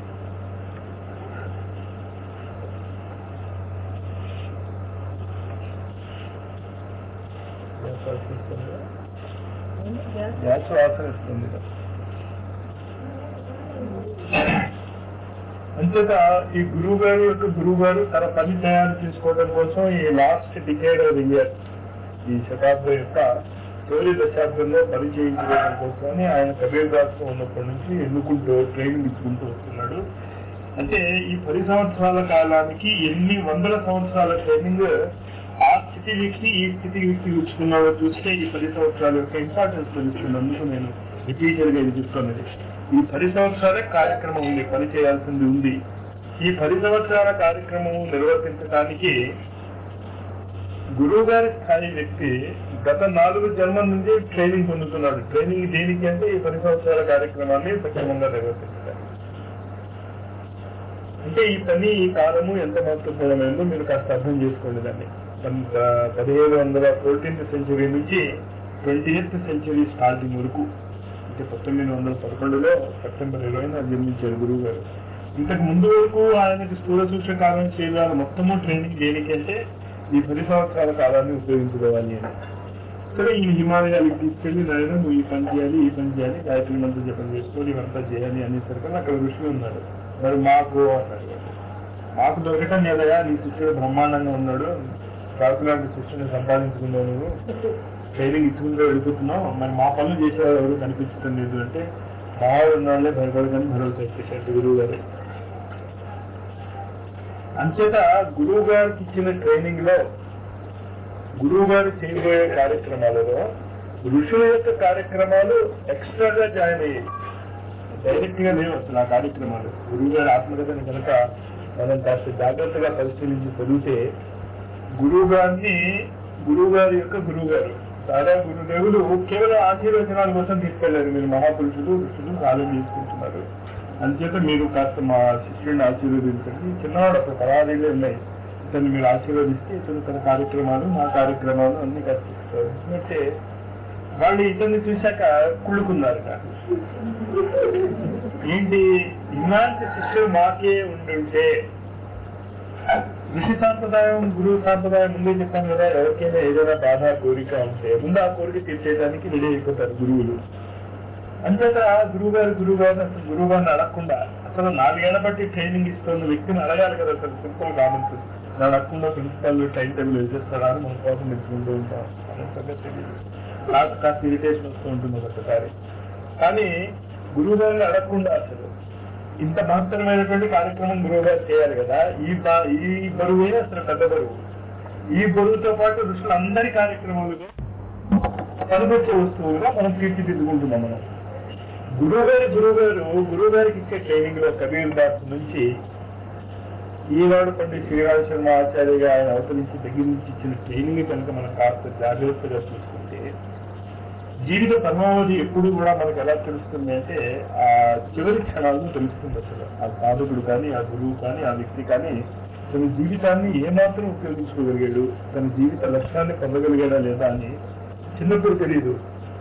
గ్యాస్ వాసన ఇస్తుంది. అంతేత ఈ గురువు గారు తన పని తయారు చేసుకోవడం కోసం ఈ last decade of the year, ఈ శతాబ్దం యొక్క తొలి దశాబ్దంలో పని చేయించుకోవడం కోసమని ఆయన కబీర్ దాస్ ఉన్నప్పటి నుంచి ఎన్నుకుంటూ ట్రైనింగ్ ఇచ్చుకుంటూ వస్తున్నాడు. అంటే ఈ 10 సంవత్సరాల కాలానికి ఎన్ని వందల సంవత్సరాల ట్రైనింగ్ ఆ స్థితి వ్యక్తి ఈ స్థితి వ్యక్తి ఇచ్చుకున్నాడో చూస్తే ఈ 10 సంవత్సరాల యొక్క ఇంపార్టెన్స్ తెలుస్తున్నందుకు నేను రిపీటెడ్ గా ఇది చెప్తున్నది. ఈ 10 సంవత్సరాలే కార్యక్రమం ఉంది, పని చేయాల్సింది ఉంది. ఈ 10 సంవత్సరాల కార్యక్రమం నిర్వర్తించడానికి గురువు గారి స్థాయి వ్యక్తి గత 4 జన్మల నుంచి ట్రైనింగ్ పొందుతున్నాడు. ట్రైనింగ్ దేనికి అంటే ఈ 10 సంవత్సరాల కార్యక్రమాన్ని సక్రమంగా నిర్వర్తించడానికి. అంటే ఈ పని, ఈ కాలము ఎంత మహత్వపూర్ణమైందో మీరు కాస్త అర్థం చేసుకోండి. దాన్ని 14th సెంచరీ నుంచి 20th సెంచరీ స్టార్టింగ్ వరకు, అంటే 1911లో సెప్టెంబర్ 20న జన్మించారు గురువు గారు. ఇంతకు ముందు వరకు ఆయనకి స్థూల సూక్ష్మ కాలం చేయాలి మొత్తము ట్రైనింగ్ దేనికి అంటే ఈ 10 సంవత్సరాల కాలాన్ని ఉపయోగించుకోవాలి అని. సరే ఈ హిమాలయాలకు తీసుకెళ్లి నాయన నువ్వు ఈ పని చేయాలి, ఈ పని చేయాలి, గాయత్రి మంత్రం జపం చేసుకోవాలి, ఇవంతా చేయాలి అనేసరికి అక్కడ ఋషులు ఉన్నారు. మరి మాకు అన్నారు, మాకు దొరకటం లేదయా, నీ శిష్యుడు బ్రహ్మాండంగా ఉన్నాడు, కాకులాంటి శిష్యుని సంపాదించుకున్నావు నువ్వు, ట్రైనింగ్ ఇచ్చుకుంటూ వెళ్ళిపోతున్నాం, మరి మా పనులు చేసేవాళ్ళు ఎవరు కనిపించడం లేదు అంటే మావాడు ఉన్నాళ్ళే భయపడదని భరోసా ఇచ్చేసాడు గురువు గారు. అంచేత గురువు గారికి ఇచ్చిన ట్రైనింగ్ లో గురువు గారు చేయబోయే కార్యక్రమాలలో ఋషుల యొక్క కార్యక్రమాలు ఎక్స్ట్రాగా జాయిన్ అయ్యాయి. డైరెక్ట్ గా లేవు అసలు ఆ కార్యక్రమాలు. గురువు గారి ఆత్మకథని కనుక మనం కాస్త జాగ్రత్తగా పరిశీలించి చదివితే గురువు గారి యొక్క గురువు గారు దాదా గురుదేవులు కేవలం ఆశీర్వచనాల కోసం తీసుకెళ్లారు. మీరు మహాపురుషులు ఋషులు కాలం తీసుకుంటున్నారు, అంచేత మీరు కాస్త మా శిష్యుడిని ఆశీర్వదించండి. చిన్నవాడు అప్పుడు 16 ఉన్నాయి, ఇతను మీరు ఆశీర్వదిస్తే ఇతను తన కార్యక్రమాలు నా కార్యక్రమాలు అన్ని కల్పిస్తారు. ఎందుకంటే వాళ్ళు ఇతన్ని చూశాక కుళ్ళుకున్నారు. ఏంటి ఇలాంటి శిష్యులు మాకే ఉండుంటే, ఋషి సాంప్రదాయం గురువు సాంప్రదాయం ముందే చెప్పాను కదా, ఎవరికైనా ఏదైనా బాధ కోరిక ఉంటే ముందు ఆ కోరిక తీర్చేయడానికి రెడీ అయిపోతారు గురువులు. అంచేత గురువు గారిని అసలు గురువు గారిని అడగకుండా, అసలు 4 ఏళ్ల బట్టి ట్రైనింగ్ ఇస్తున్న వ్యక్తిని అడగాలి కదా. అసలు సింపుల్ కామెంట్స్ అడగకుండా ప్రిన్సిపల్ టైం టేబుల్ వేసేస్తాడా అని మన కోసం మెచ్చుకుంటూ ఉంటాం. తెలియదు, నాకు కాస్త ఇరిటేషన్ వస్తూ ఉంటుంది ఒకసారి. కానీ గురువు గారిని అడగకుండా అసలు ఇంత మహత్తరమైనటువంటి కార్యక్రమం గురువు గారు చేయాలి కదా. ఈ బరువే అసలు పెద్ద బరువు. ఈ బరువుతో పాటు ఋషులందరి కార్యక్రమాలుగా పనికొచ్చే వస్తువులుగా మనం తీర్చిదిద్దుకుంటున్నాం. మనం గురువు గారికి ఇచ్చే ట్రైనింగ్ లో కబీర్ దాస్ నుంచి ఈనాడు పండిట్ శ్రీరామ శర్మ ఆచార్యగా ఆయన అవతరించి దగ్గర నుంచి ఇచ్చిన ట్రైనింగ్ కనుక మనం కాస్త జాగ్రత్తగా చూసుకుంటే జీవిత పరమావధి ఎప్పుడు కూడా మనకు ఎలా తెలుస్తుంది అంటే ఆ చివరి క్షణాలను తెలుస్తుంది. అసలు ఆ సాధకుడు కానీ, ఆ గురువు కానీ, ఆ వ్యక్తి కానీ తన జీవితాన్ని ఏమాత్రం ఉపయోగించుకోగలిగాడు, తన జీవిత లక్ష్యాన్ని పొందగలిగాడా లేదా అని చిన్నప్పుడు తెలియదు,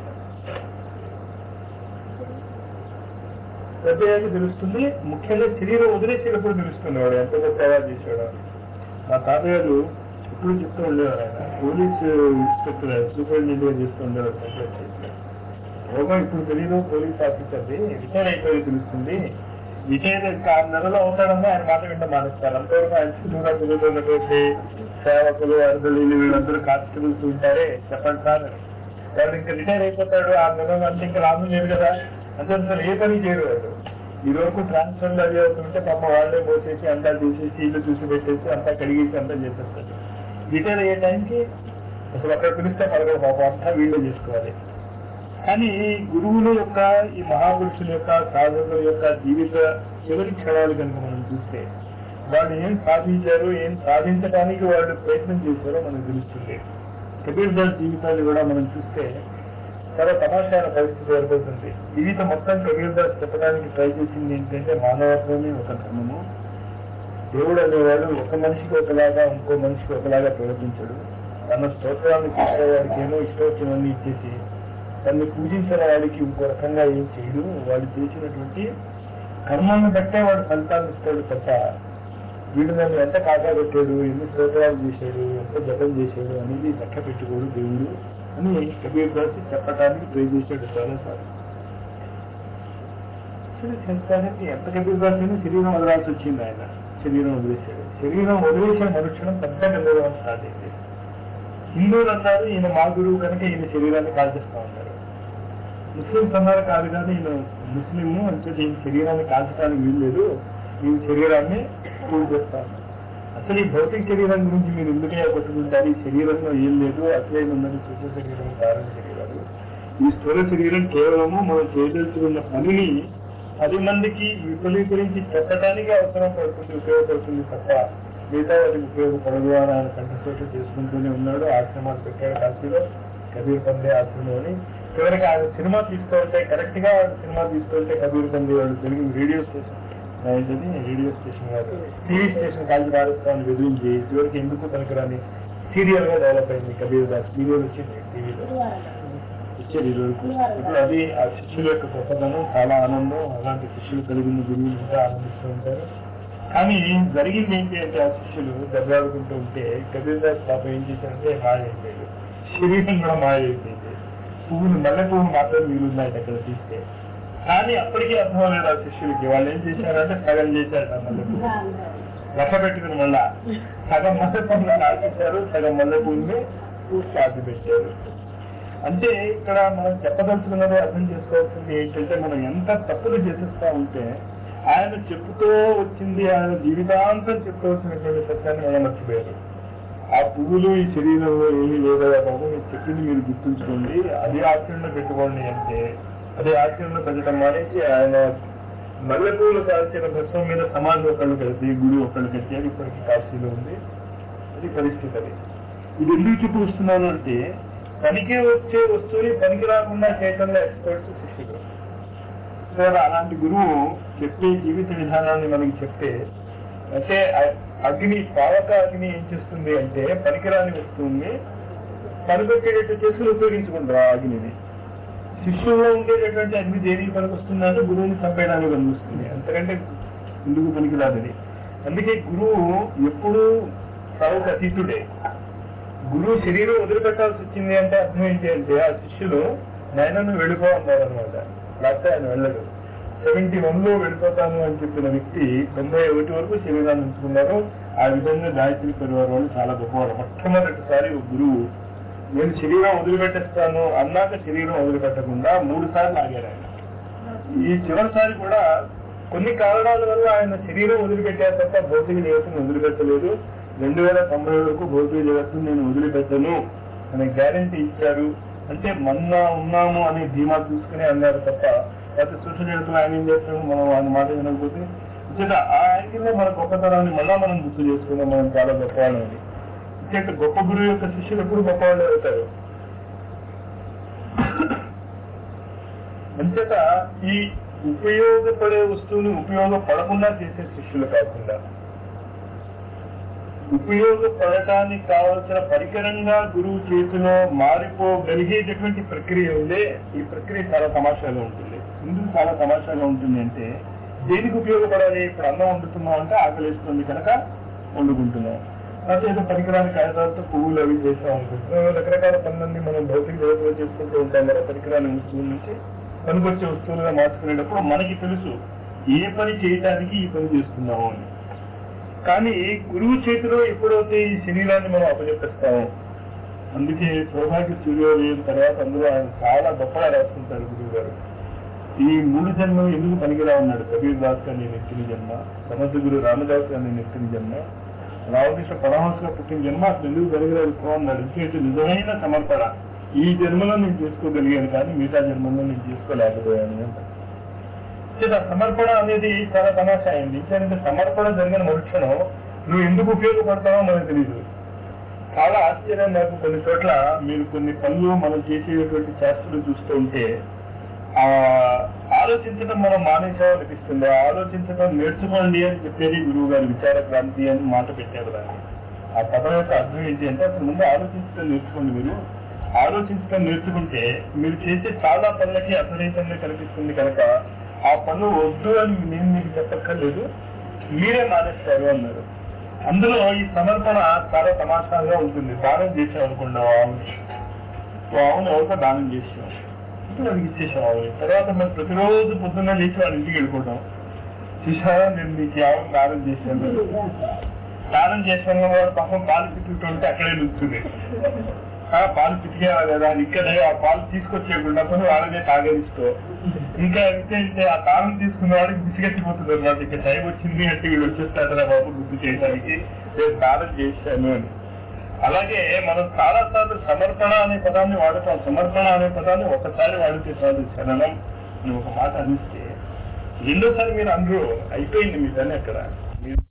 పెద్దయ్యాక తెలుస్తుంది. ముఖ్యంగా శరీరం వదిలేసేటప్పుడు తెలుస్తుంది వాడు ఎంత గొప్పగా చేశాడు. మా తాతగారు ఎప్పుడు చెప్తూ ఉండేవారు, ఆయన పోలీస్ ఇన్స్పెక్టర్ సూపరింటెండెంట్ గా చేస్తూ ఉండేవారు. యోగా ఇప్పుడు తెలియదు, పోలీస్ ఆఫీసర్ది రిటైర్ అయిపోయి తెలుస్తుంది. రిటైర్ 6 నెలలు అవుతాడని ఆయన మాట వింట మానేస్తారు. అంతవరకు ఆయన చుట్టూగా తిరుగుతున్నటువంటి సేవకులు, అర్ధులు, వీళ్ళందరూ కానిస్టేబుల్స్ ఉంటారే, చెప్పండి సార్ వాళ్ళు ఇంకా రిటైర్ అయిపోతాడు 6 నెలలు అంటే ఇంకా రాను లేదు కదా. అంటే సార్ ఏ పని చేయరు వాళ్ళు. ఈ వరకు ట్రాన్స్ఫర్లు అవి అవుతుంటే పాప వాళ్ళే పోసేసి అంతా తీసేసి ఇల్లు చూసి పెట్టేసి అంతా కడిగేసి అంతా చేసేస్తారు. రిటైర్ అయ్యే టైంకి అసలు అక్కడ పిలిస్తే పడగల పాపం అంతా వీళ్ళే చేసుకోవాలి. కానీ గురువుల యొక్క, ఈ మహాపురుషుల యొక్క, సాధకుల యొక్క జీవిత చివరి క్షణాలు కనుక మనం చూస్తే వాళ్ళు ఏం సాధించారు, ఏం సాధించడానికి వాళ్ళు ప్రయత్నం చేశారో మనకు తెలుస్తుంది. కబీర్ దాస్ జీవితాన్ని కూడా మనం చూస్తే చాలా తమాషైన పరిస్థితి ఏర్పడుతుంది. జీవితం మొత్తం కబీర్ దాస్ చెప్పడానికి ట్రై చేసింది ఏంటంటే మానవత్వమే ఒక ధర్మము. దేవుడు అనేవాడు ఒక మనిషికి ఒకలాగా, ఇంకో మనిషికి ఒకలాగా ప్రవర్తించడు. తన స్తోత్రాన్ని చేసేవాడికి ఏమో ఇష్టం వచ్చినవన్నీ ఇచ్చేసి తనని పూజించిన వాడికి ఇంకో రకంగా ఏం చేయడు. వాడు చేసినటువంటి కర్మాన్ని బట్టే వాడు ఫలితాలు ఇస్తాడు తప్ప వీడు నన్ను ఎంత కాకాబెట్టాడు, ఎన్ని స్తోత్రాలు చేశాడు, ఎంత జపం చేశాడు అనేది లెక్క పెట్టుకోడు దేవుడు అని కబీర్ దాస్ చెప్పడానికి ట్రై చేశాడు చాలాసార్లు. ఎంత కబీర్ దాస్ అయినా శరీరం వదలాల్సి వచ్చింది. ఆయన శరీరం వదిలేశాడు. శరీరం వదిలేసిన మరుక్షణం పెద్ద గందరగోళం స్టార్ట్ అయింది. హిందువులు అన్నారు ఈయన మా గురువు కనుక ఈయన శరీరాన్ని కాల్చేస్తా ఉంటారు. ముస్లింస్ అన్నారు కాదు కానీ ఈయన ముస్లిము అంటే ఈయన శరీరాన్ని కాల్చడానికి వీల్లేదు, ఈయన శరీరాన్ని పూజ చేస్తాను. అసలు ఈ భౌతిక శరీరం గురించి మీరు ఎందుకనే కొట్టుకుంటారు? ఈ శరీరంలో ఏం లేదు, అసలే ఉందని సూచన శరీరం, కారణ శరీరాలు. ఈ స్థూల శరీరం కేవలము మనం చేయదలుచుకున్న పనిని 10 మందికి విఫలీకరించి చెప్పడానికి అవసరం పడుతుంది, ఉపయోగపడుతుంది తప్ప మిగతా వాటికి ఉపయోగపడదు అని ఆయన కంఠశోష చేసుకుంటూనే ఉన్నాడు. ఆశ్రమాలు పెట్టాడు కాశీలో, కబీర్ పందే ఆశ్రమం అని. చివరికి ఆయన సినిమా తీసుకుంటే, కరెక్ట్ గా సినిమా తీసుకుంటే కబీర్ పందే వాళ్ళు తెలుగు రేడియో స్టేషన్ కాదు, టీవీ స్టేషన్ కాల్చి మారుస్తామని బెదిరించి చివరికి ఎందుకు పనికిరాని సీరియల్ గా డెవలప్ అయింది కబీర్ దాస్. సీరియల్ వచ్చింది టీవీలో, వచ్చేది ఈ వరకు. ఇప్పుడు అది ఆ శిష్యుల యొక్క గొప్పతనం, చాలా ఆనందం. అలాంటి శిష్యులు కలిగిన గురువులు ఇంకా ఆనందిస్తూ ఉంటారు. కానీ జరిగింది ఏంటి అంటే ఆ శిష్యులు దెబ్బలాడుకుంటూ ఉంటే కబీర్ దాస్ పాప ఏం చేశారంటే మాయ అయిపోయాడు. శరీరం కూడా మాయ అయిపోయింది. మల్లె పువ్వులు మాత్రం మిగులున్నాయి అక్కడ తీస్తే. కానీ అప్పటికీ అర్థం లేదు ఆ శిష్యులకి. వాళ్ళు ఏం చేశారంటే సగం చేశారు మల్లె పువ్వు లెక్క పెట్టుకుని, మళ్ళా సగం మల్లె పువ్వులు కాల్చేశారు, సగం మల్లె పువ్వుని కాల్చి పెట్టారు. అంటే ఇక్కడ మనం చెప్పదలుచుకున్నది అర్థం చేసుకోవాల్సింది ఏంటంటే మనం ఎంత తప్పులు చేసేస్తా ఉంటే ఆయన చెప్పుతూ వచ్చింది, ఆయన జీవితాంతం చెప్పుకోవాల్సినటువంటి సత్యాన్ని మనం మర్చిపోయారు. ఆ పువ్వులు ఈ శరీరంలో ఏమీ లేదా బాబు, మీరు చెప్పింది మీరు గుర్తుంచుకోండి, అది ఆచరణలో పెట్టుకోండి అంటే అదే ఆచరణలో పెట్టడం మానేసి ఆయన మల్లెపూలు కాల్చిన భస్వం మీద సమాజం ఒకళ్ళు కలిసి గుడి ఒకళ్ళు కట్టారు. ఇప్పటికీ కాశీలో ఉంది. అది పరిస్థితి. అది ఇది ఎందుకు చూపిస్తున్నాను అంటే పనికి వచ్చే వస్తువుని పనికి రాకుండా చేయడంలో ఎక్స్పర్ట్స్ శిష్యులు. సో అలాంటి గురువు చెప్పే జీవిత విధానాన్ని మనకి చెప్తే, అంటే అగ్ని పావక అగ్ని ఏం చేస్తుంది అంటే పనికిరాని వస్తువుని పనిపెట్టేటట్టు చేసుకుని ఉపయోగించుకుంటారు ఆ అగ్నిని. శిష్యుల్లో ఉండేటటువంటి అగ్ని దేనికి పనికొస్తుందంటే గురువుని చంపేయడానికి పనికొస్తుంది, అంతకంటే ఎందుకు పనికిరాదని. అందుకే గురువు ఎప్పుడూ సావుకు అతీతుడే. గురువు శరీరం వదిలిపెట్టాల్సి వచ్చింది అంటే అర్థం ఏంటి అంటే ఆ శిష్యులు నాయనను వెళ్ళిపో అన్నారు అనమాట. లేకపోతే ఆయన వెళ్ళడు. 71లో వెళ్ళిపోతాను అని చెప్పిన వ్యక్తి 91 వరకు శరీరాన్ని ఉంచుకున్నారు. ఆ విధంగా గాయత్రి పరివారం వాళ్ళు చాలా గొప్పవారు. మొట్టమొదటిసారి ఒక గురువు నేను శరీరం వదిలిపెట్టేస్తాను అన్నాక శరీరం వదిలిపెట్టకుండా 3 సార్లు ఆగారు ఆయన. ఈ చివరిసారి కూడా కొన్ని కారణాల వల్ల ఆయన శరీరం వదిలిపెట్టారు తప్ప భౌతిక జగత్తును వదిలిపెట్టలేదు. 2090 వరకు భౌతిక జగత్తును నేను వదిలిపెట్టను అనే గ్యారంటీ ఇచ్చారు. అంటే మొన్న ఉన్నాము అనే ధీమా చూసుకుని అన్నారు తప్ప లేకపోతే సూక్ష్మ జగత్తులో ఆయన ఏం చేస్తాము మనం ఆయన మాట వినకపోతే. ఇంకా ఆ యాంగిల్లో మన గొప్పతనాన్ని మళ్ళా మనం గుర్తు చేసుకున్నాం, మనం చాలా గొప్పవాళ్ళం అని. ఇంకా గొప్ప గురువు యొక్క శిష్యులు ఎప్పుడు గొప్పవాళ్ళు అవుతారు. అంచేత ఈ ఉపయోగపడే వస్తువుని ఉపయోగపడకుండా చేసే శిష్యులు కాకుండా ఉపయోగపడటానికి కావలసిన పరికరంగా గురువు చేతిలో మారిపోగలిగేటటువంటి ప్రక్రియ ఉందే, ఈ ప్రక్రియ చాలా తమాషాగా ఉంటుంది. ఎందుకు చాలా తమాషాగా ఉంటుంది అంటే దేనికి ఉపయోగపడాలి? ఇప్పుడు అన్నం వండుతున్నాం అంటే ఆకలిస్తుంది కనుక వండుకుంటున్నాం. అయితే ఏదో పరికరానికి కాగితాలతో పువ్వులు అవి చేస్తాం అనుకుంటున్నాం. రకరకాల పనులన్నీ మనం భౌతిక జగత్తులో చేసుకుంటూ ఉంటాం కదా. పరికరాన్ని వస్తువుల నుంచి పనికొచ్చే వస్తువులుగా మార్చుకునేటప్పుడు మనకి తెలుసు ఏ పని చేయడానికి ఈ పని చేస్తున్నాము అని. కానీ గురువు చేతిలో ఎప్పుడైతే ఈ శరీరాన్ని మనం అప్పచెప్పిస్తాము, అందుకే సౌభాగ్య సూర్యోదయం తర్వాత అందులో ఆయన చాలా గొప్పగా రాసుకుంటారు గురువు గారు. ఈ 3 జన్మలు ఎందుకు పనికిరా ఉన్నాడు. కబీర్ దాస్ గారు నేను ఎత్తిన జన్మ, సమర్థ గురు రామదాస్ గారు నేను ఎత్తిన జన్మ, రామకృష్ణ పరమహంసగా పుట్టిన జన్మ అసలు ఎందుకు పనికిరాదు అన్నాడు. ఎందుకంటే నిజమైన సమర్పణ ఈ జన్మలో నేను చేసుకోగలిగాను కానీ మిగతా జన్మలో నేను చేసుకోలేకపోయాను అంట. సమర్పణ అనేది చాలా తమాషా అయింది. ఎందుకంటే సమర్పణ జరిగిన మరుక్షణం నువ్వు ఎందుకు ఉపయోగపడతావో మనకు తెలియదు. చాలా ఆశ్చర్యం నాకు కొన్ని చోట్ల మీరు కొన్ని పనులు మనం చేసేటువంటి చేష్టలు చూస్తూ ఉంటే ఆ ఆలోచించడం మనం మానేసామో అనిపిస్తుంది. ఆలోచించడం నేర్చుకోండి అని చెప్పేది గురువు గారు విచార క్రాంతి అని మాట పెట్టారు. దాన్ని ఆ పదం యొక్క అర్థం ఏంటి అంటే అసలు ముందు ఆలోచించడం నేర్చుకోండి. మీరు ఆలోచించడం నేర్చుకుంటే మీరు చేసే చాలా పనులకి అర్థరహితంగా కనిపిస్తుంది కనుక ఆ పనులు వద్దు అని నేను మీకు చెప్పక్కర్లేదు, మీరే మానేస్తారు అన్నారు. అందులో ఈ సమర్పణ చాలా తమాషాగా ఉంటుంది. దానం చేసాం అనుకున్నాం, ఆవును ఎవరికో దానం చేసాం, ఇప్పుడు అది ఇచ్చేసాం ఆవుని. తర్వాత మరి ప్రతిరోజు పొద్దున్న లేచి వాళ్ళ ఇంటికి వెళ్ళిపోవడం. చూసారా నేను మీకు ఆవును దానం చేశాను, దానం చేసాను వాడు పాపం పాలు పితుకుతుంటే అక్కడే నిల్చుంది. పాలు పితికేవా లేదా ఇక్కడే ఆ పాలు తీసుకొచ్చేయకుండా వాళ్ళనే తాగేసుకో. ఇంకా అయితే ఆ తాళం తీసుకున్న వాడికి విసిగెత్తిపోతుంది అన్నమాట. ఇక టైం వచ్చింది అంటే వీళ్ళు వచ్చేస్తారా బాబు గుర్తు చేయడానికి, నేను దానం చేశాను అని. అలాగే మనం చాలా సార్లు సమర్పణ అనే పదాన్ని వాడుతాం. సమర్పణ అనే పదాన్ని ఒకసారి వాడితే చాలు, శరణం అని ఒక మాట అందిస్తే రెండోసారి మీరు అందరూ అయిపోయింది మీ దాన్ని అక్కడ మీరు